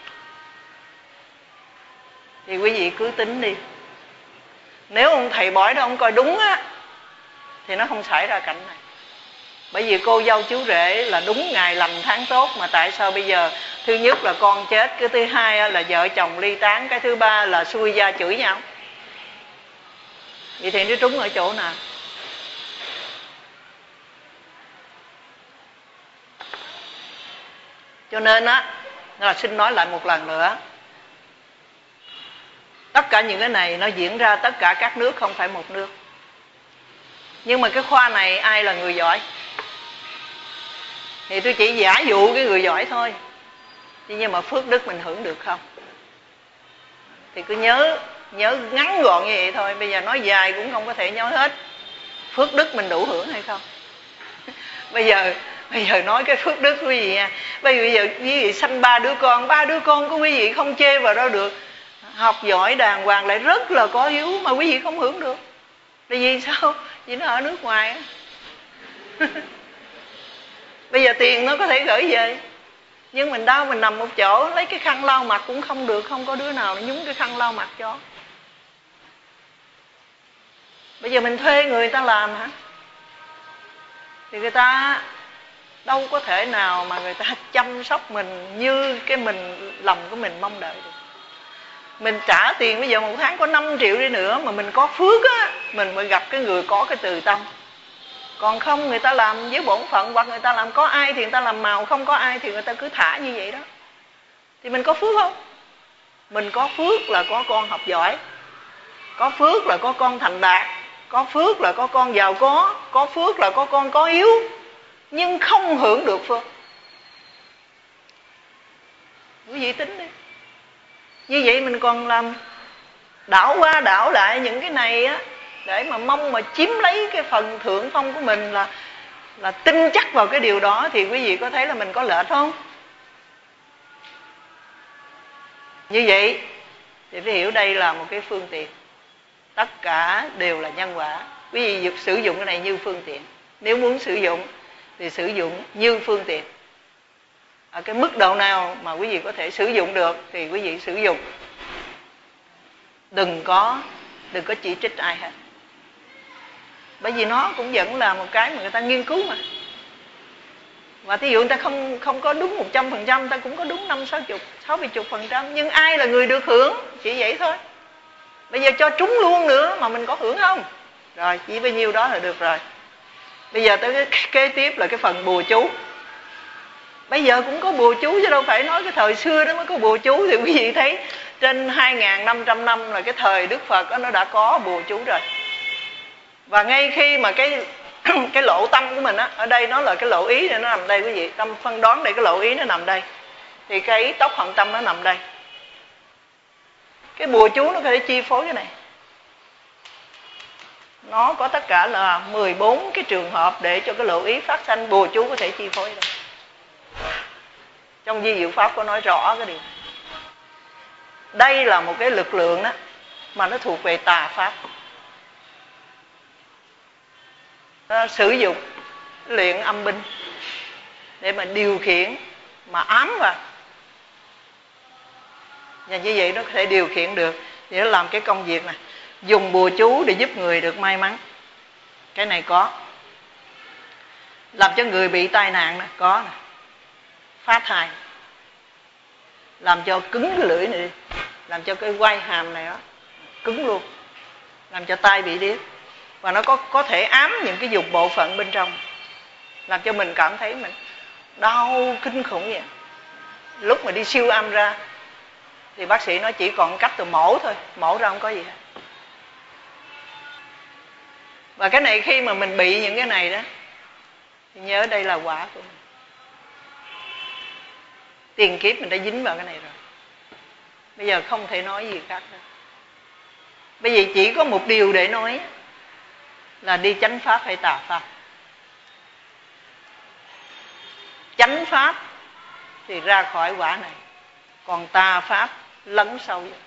Thì quý vị cứ tính đi, nếu ông thầy bói đó ông coi đúng á thì nó không xảy ra cảnh này. Bởi vì cô dâu chú rể là đúng ngày lành tháng tốt, mà tại sao bây giờ thứ nhất là con chết, cái thứ hai là vợ chồng ly tán, cái thứ ba là xui gia chửi nhau. Vậy thì nó trúng ở chỗ nào? Cho nên á, là xin nói lại một lần nữa, tất cả những cái này nó diễn ra tất cả các nước, không phải một nước. Nhưng mà cái khoa này ai là người giỏi? Thì tôi chỉ giả dụ cái người giỏi thôi. Nhưng mà phước đức mình hưởng được không? Thì cứ nhớ, nhớ ngắn gọn như vậy thôi. Bây giờ nói dài cũng không có thể nhớ hết. Phước đức mình đủ hưởng hay không? Bây giờ bây giờ nói cái phước đức quý vị nha. Bây giờ quý vị sanh ba đứa con, ba đứa con của quý vị không chê vào đâu được. Học giỏi đàng hoàng lại rất là có hiếu mà quý vị không hưởng được. Tại vì sao? Vì nó ở nước ngoài á. Bây giờ tiền nó có thể gửi về, nhưng mình đau mình nằm một chỗ, lấy cái khăn lau mặt cũng không được, không có đứa nào nó nhúng cái khăn lau mặt cho. Bây giờ mình thuê người ta làm hả? Thì người ta đâu có thể nào mà người ta chăm sóc mình như cái mình lòng của mình mong đợi được. Mình trả tiền bây giờ một tháng có năm triệu đi nữa mà mình có phước á, mình mới gặp cái người có cái từ tâm. Còn không người ta làm với bổn phận, hoặc người ta làm có ai thì người ta làm màu, không có ai thì người ta cứ thả như vậy đó. Thì mình có phước không? Mình có phước là có con học giỏi, có phước là có con thành đạt, có phước là có con giàu có, có phước là có con có yếu, nhưng không hưởng được phước. Quý vị tính đi. Như vậy mình còn làm đảo qua đảo lại những cái này á, để mà mong mà chiếm lấy cái phần thượng phong của mình, là là tin chắc vào cái điều đó. Thì quý vị có thấy là mình có lệch không? Như vậy thì phải hiểu đây là một cái phương tiện. Tất cả đều là nhân quả. Quý vị sử dụng cái này như phương tiện. Nếu muốn sử dụng thì sử dụng như phương tiện. Ở cái mức độ nào mà quý vị có thể sử dụng được thì quý vị sử dụng. Đừng có Đừng có chỉ trích ai hết. Bởi vì nó cũng vẫn là một cái mà người ta nghiên cứu mà. Và thí dụ người ta không không có đúng một trăm phần trăm, người ta cũng có đúng năm sáu chục, sáu mươi chục phần trăm. Nhưng ai là người được hưởng? Chỉ vậy thôi. Bây giờ cho trúng luôn nữa mà mình có hưởng không? Rồi, chỉ bao nhiêu đó là được rồi. Bây giờ tới cái kế tiếp là cái phần bùa chú. Bây giờ cũng có bùa chú, chứ đâu phải nói cái thời xưa đó mới có bùa chú. Thì quý vị thấy trên hai nghìn năm trăm năm là cái thời Đức Phật đó, nó đã có bùa chú rồi. Và ngay khi mà cái cái lộ tâm của mình á, ở đây nó là cái lộ ý này, nó nằm đây quý vị. Tâm phân đoán đây, cái lộ ý nó nằm đây. Thì cái ý tốc hận tâm nó nằm đây. Cái bùa chú nó có thể chi phối cái này. Nó có tất cả là mười bốn cái trường hợp để cho cái lộ ý phát sanh, bùa chú có thể chi phối đây. Trong Di Diệu Pháp có nói rõ cái điều này. Đây là một cái lực lượng đó mà nó thuộc về tà pháp. Nó sử dụng luyện âm binh để mà điều khiển, mà ám vào. Và như vậy nó có thể điều khiển được. Thì nó làm cái công việc này. Dùng bùa chú để giúp người được may mắn. Cái này có. Làm cho người bị tai nạn này, có nè. Phá thai. Làm cho cứng cái lưỡi này đi. Làm cho cái quai hàm này đó cứng luôn. Làm cho tai bị điếc. Và nó có, có thể ám những cái dục bộ phận bên trong. Làm cho mình cảm thấy mình đau kinh khủng vậy. Lúc mà đi siêu âm ra thì bác sĩ nói chỉ còn cách từ mổ thôi. Mổ ra không có gì hết. Và cái này khi mà mình bị những cái này đó thì nhớ đây là quả của mình. Tiền kiếp mình đã dính vào cái này rồi. Bây giờ không thể nói gì khác nữa. Bây giờ chỉ có một điều để nói là đi chánh pháp hay tà pháp. Chánh pháp thì ra khỏi quả này, còn tà pháp lấn sâu vào.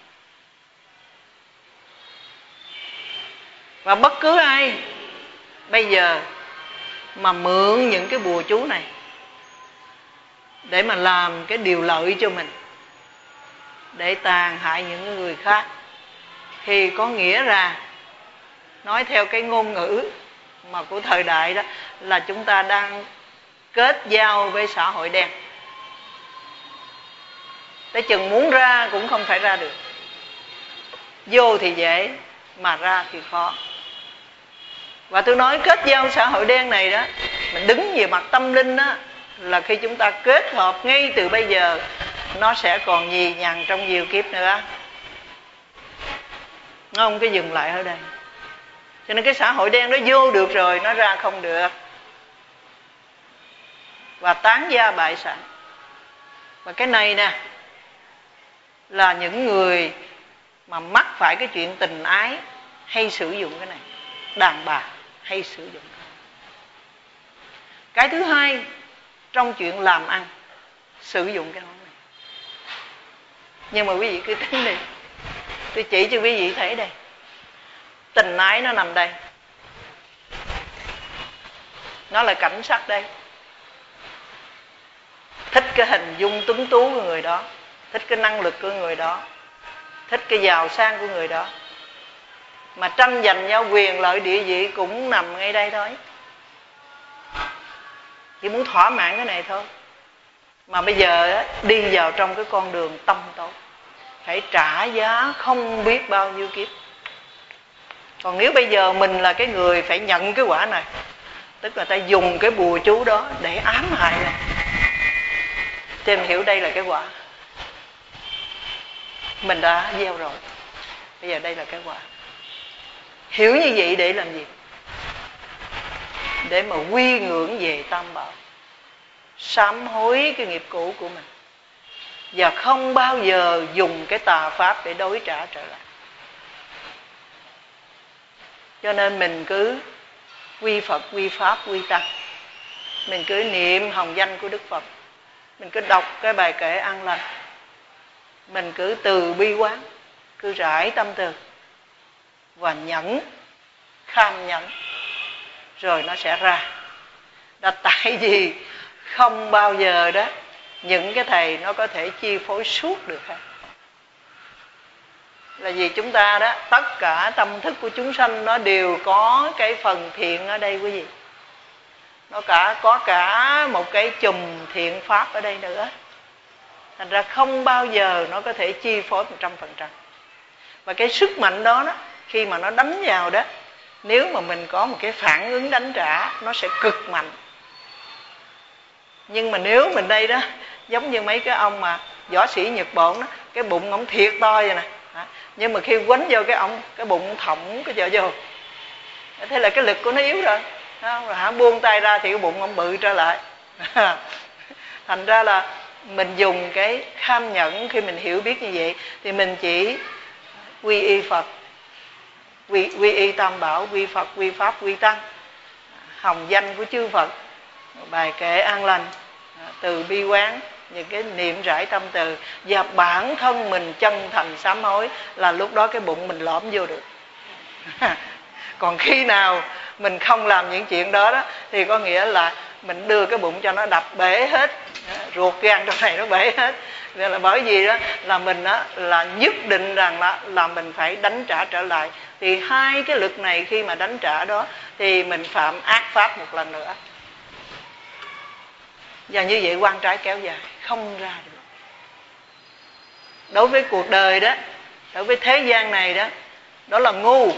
Và bất cứ ai bây giờ mà mượn những cái bùa chú này để mà làm cái điều lợi cho mình, để tàn hại những người khác, thì có nghĩa là, nói theo cái ngôn ngữ mà của thời đại đó, là chúng ta đang kết giao với xã hội đen. Tới chừng muốn ra cũng không phải ra được. Vô thì dễ, mà ra thì khó. Và tôi nói kết giao xã hội đen này đó, mình đứng về mặt tâm linh đó, là khi chúng ta kết hợp ngay từ bây giờ, nó sẽ còn nhì nhằn trong nhiều kiếp nữa. Nó không có dừng lại ở đây. Cho nên cái xã hội đen nó vô được rồi, nó ra không được. Và tán gia bại sản. Và cái này nè, là những người mà mắc phải cái chuyện tình ái hay sử dụng cái này. Đàn bà hay sử dụng cái này. Cái thứ hai, trong chuyện làm ăn, sử dụng cái món này. Nhưng mà quý vị cứ tính đi, tôi chỉ cho quý vị thấy đây. Tình ái nó nằm đây, nó là cảnh sắc đây. Thích cái hình dung tuấn tú của người đó, thích cái năng lực của người đó, thích cái giàu sang của người đó, mà tranh giành nhau quyền lợi địa vị cũng nằm ngay đây thôi. Chỉ muốn thỏa mãn cái này thôi. Mà bây giờ đi vào trong cái con đường tâm tối, phải trả giá không biết bao nhiêu kiếp. Còn nếu bây giờ mình là cái người phải nhận cái quả này, tức là ta dùng cái bùa chú đó để ám hại này, thì em hiểu đây là cái quả. Mình đã gieo rồi, bây giờ đây là cái quả. Hiểu như vậy để làm gì? Để mà quy ngưỡng về Tam Bảo, sám hối cái nghiệp cũ của mình, và không bao giờ dùng cái tà pháp để đối trả trở lại. Cho nên mình cứ quy Phật, quy Pháp, quy Tăng. Mình cứ niệm hồng danh của Đức Phật, mình cứ đọc cái bài kệ an lành, mình cứ từ bi quán, cứ rải tâm từ và nhẫn, kham nhẫn, rồi nó sẽ ra. Đó, tại vì không bao giờ đó những cái thầy nó có thể chi phối suốt được hết. Là vì chúng ta đó, tất cả tâm thức của chúng sanh nó đều có cái phần thiện ở đây quý vị. Nó cả có cả một cái chùm thiện pháp ở đây nữa. Thành ra không bao giờ nó có thể chi phối một trăm phần trăm. Và cái sức mạnh đó, đó khi mà nó đánh vào đó, nếu mà mình có một cái phản ứng đánh trả, nó sẽ cực mạnh. Nhưng mà nếu mình đây đó, giống như mấy cái ông mà võ sĩ Nhật Bản đó, cái bụng ổng thiệt to vậy nè, nhưng mà khi quánh vô cái ổng, cái bụng thõng cái giờ vô, thế là cái lực của nó yếu rồi, rồi hả, buông tay ra thì cái bụng ổng bự trở lại. Thành ra là mình dùng cái kham nhẫn, khi mình hiểu biết như vậy thì mình chỉ quy y Phật, quy, quy y Tam Bảo, quy Phật, quy Pháp, quy Tăng, hồng danh của chư Phật, bài kệ an lành, từ bi quán, những cái niệm rải tâm từ, và bản thân mình chân thành sám hối, là lúc đó cái bụng mình lõm vô được. Còn khi nào mình không làm những chuyện đó, đó thì có nghĩa là mình đưa cái bụng cho nó đập bể hết, ruột gan trong này nó bể hết. Nên là bởi vì đó là mình đó là nhất định rằng là, là mình phải đánh trả trở lại. Thì hai cái lực này khi mà đánh trả đó thì mình phạm ác pháp một lần nữa. Và như vậy quan trái kéo dài, không ra được. Đối với cuộc đời đó, đối với thế gian này đó, đó là ngu.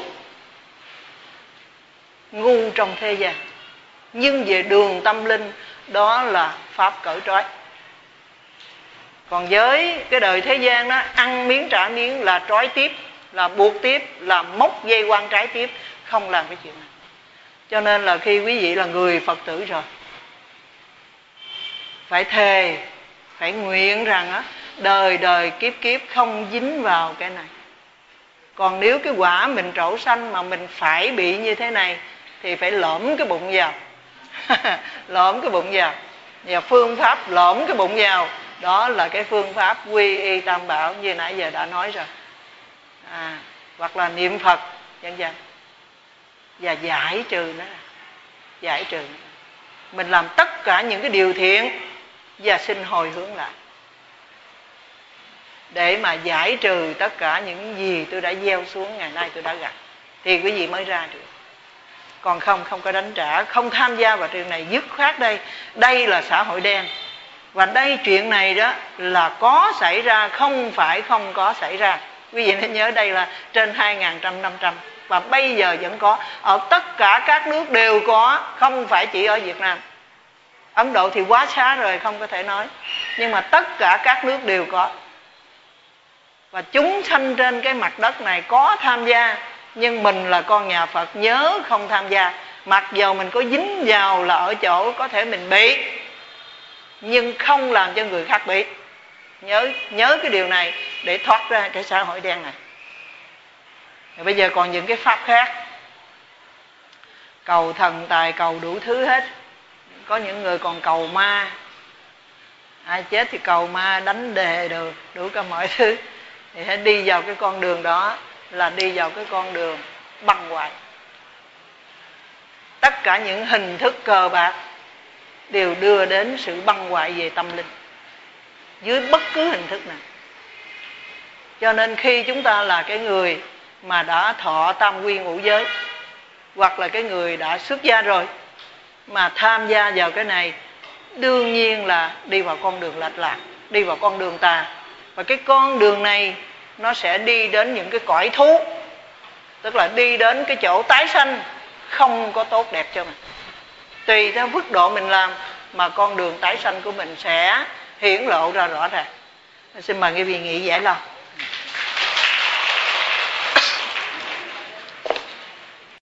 Ngu trong thế gian. Nhưng về đường tâm linh, đó là pháp cởi trói. Còn với cái đời thế gian đó, ăn miếng trả miếng là trói tiếp, là buộc tiếp, là móc dây quan trái tiếp, không làm cái chuyện này. Cho nên là khi quý vị là người Phật tử rồi, phải thề, phải nguyện rằng á, đời đời kiếp kiếp không dính vào cái này. Còn nếu cái quả mình trổ sanh mà mình phải bị như thế này thì phải lõm cái bụng vào. Lõm cái bụng vào. Và phương pháp lõm cái bụng vào, đó là cái phương pháp quy y tam bảo như nãy giờ đã nói rồi. À, hoặc là niệm Phật vân vân. Và giải trừ nó. Giải trừ nó. Mình làm tất cả những cái điều thiện và xin hồi hướng lại, để mà giải trừ tất cả những gì tôi đã gieo xuống ngày nay tôi đã gặp, thì quý vị mới ra được. Còn không, không có đánh trả, không tham gia vào chuyện này, dứt khoát đây. Đây là xã hội đen. Và đây chuyện này đó là có xảy ra, không phải không có xảy ra. Quý vị nên nhớ đây là trên hai nghìn năm trăm. Và bây giờ vẫn có. Ở tất cả các nước đều có, không phải chỉ ở Việt Nam. Ấn Độ thì quá xa rồi, không có thể nói. Nhưng mà tất cả các nước đều có. Và chúng sanh trên cái mặt đất này có tham gia, nhưng mình là con nhà Phật nhớ không tham gia. Mặc dầu mình có dính vào là ở chỗ có thể mình bị, nhưng không làm cho người khác bị. Nhớ nhớ cái điều này để thoát ra cái xã hội đen này. Rồi bây giờ còn những cái pháp khác, cầu thần tài, cầu đủ thứ hết. Có những người còn cầu ma, ai chết thì cầu ma, đánh đề được, đủ cả mọi thứ. Thì hãy đi vào cái con đường đó là đi vào cái con đường băng hoại. Tất cả những hình thức cờ bạc đều đưa đến sự băng hoại về tâm linh dưới bất cứ hình thức nào. Cho nên khi chúng ta là cái người mà đã thọ tam quy ngũ giới, hoặc là cái người đã xuất gia rồi mà tham gia vào cái này, đương nhiên là đi vào con đường lệch lạc, đi vào con đường tà. Và cái con đường này nó sẽ đi đến những cái cõi thú, tức là đi đến cái chỗ tái sanh không có tốt đẹp cho mình. Tùy theo mức độ mình làm mà con đường tái sanh của mình sẽ hiển lộ ra rõ ràng. Xin mời quý vị nghĩ giải lao.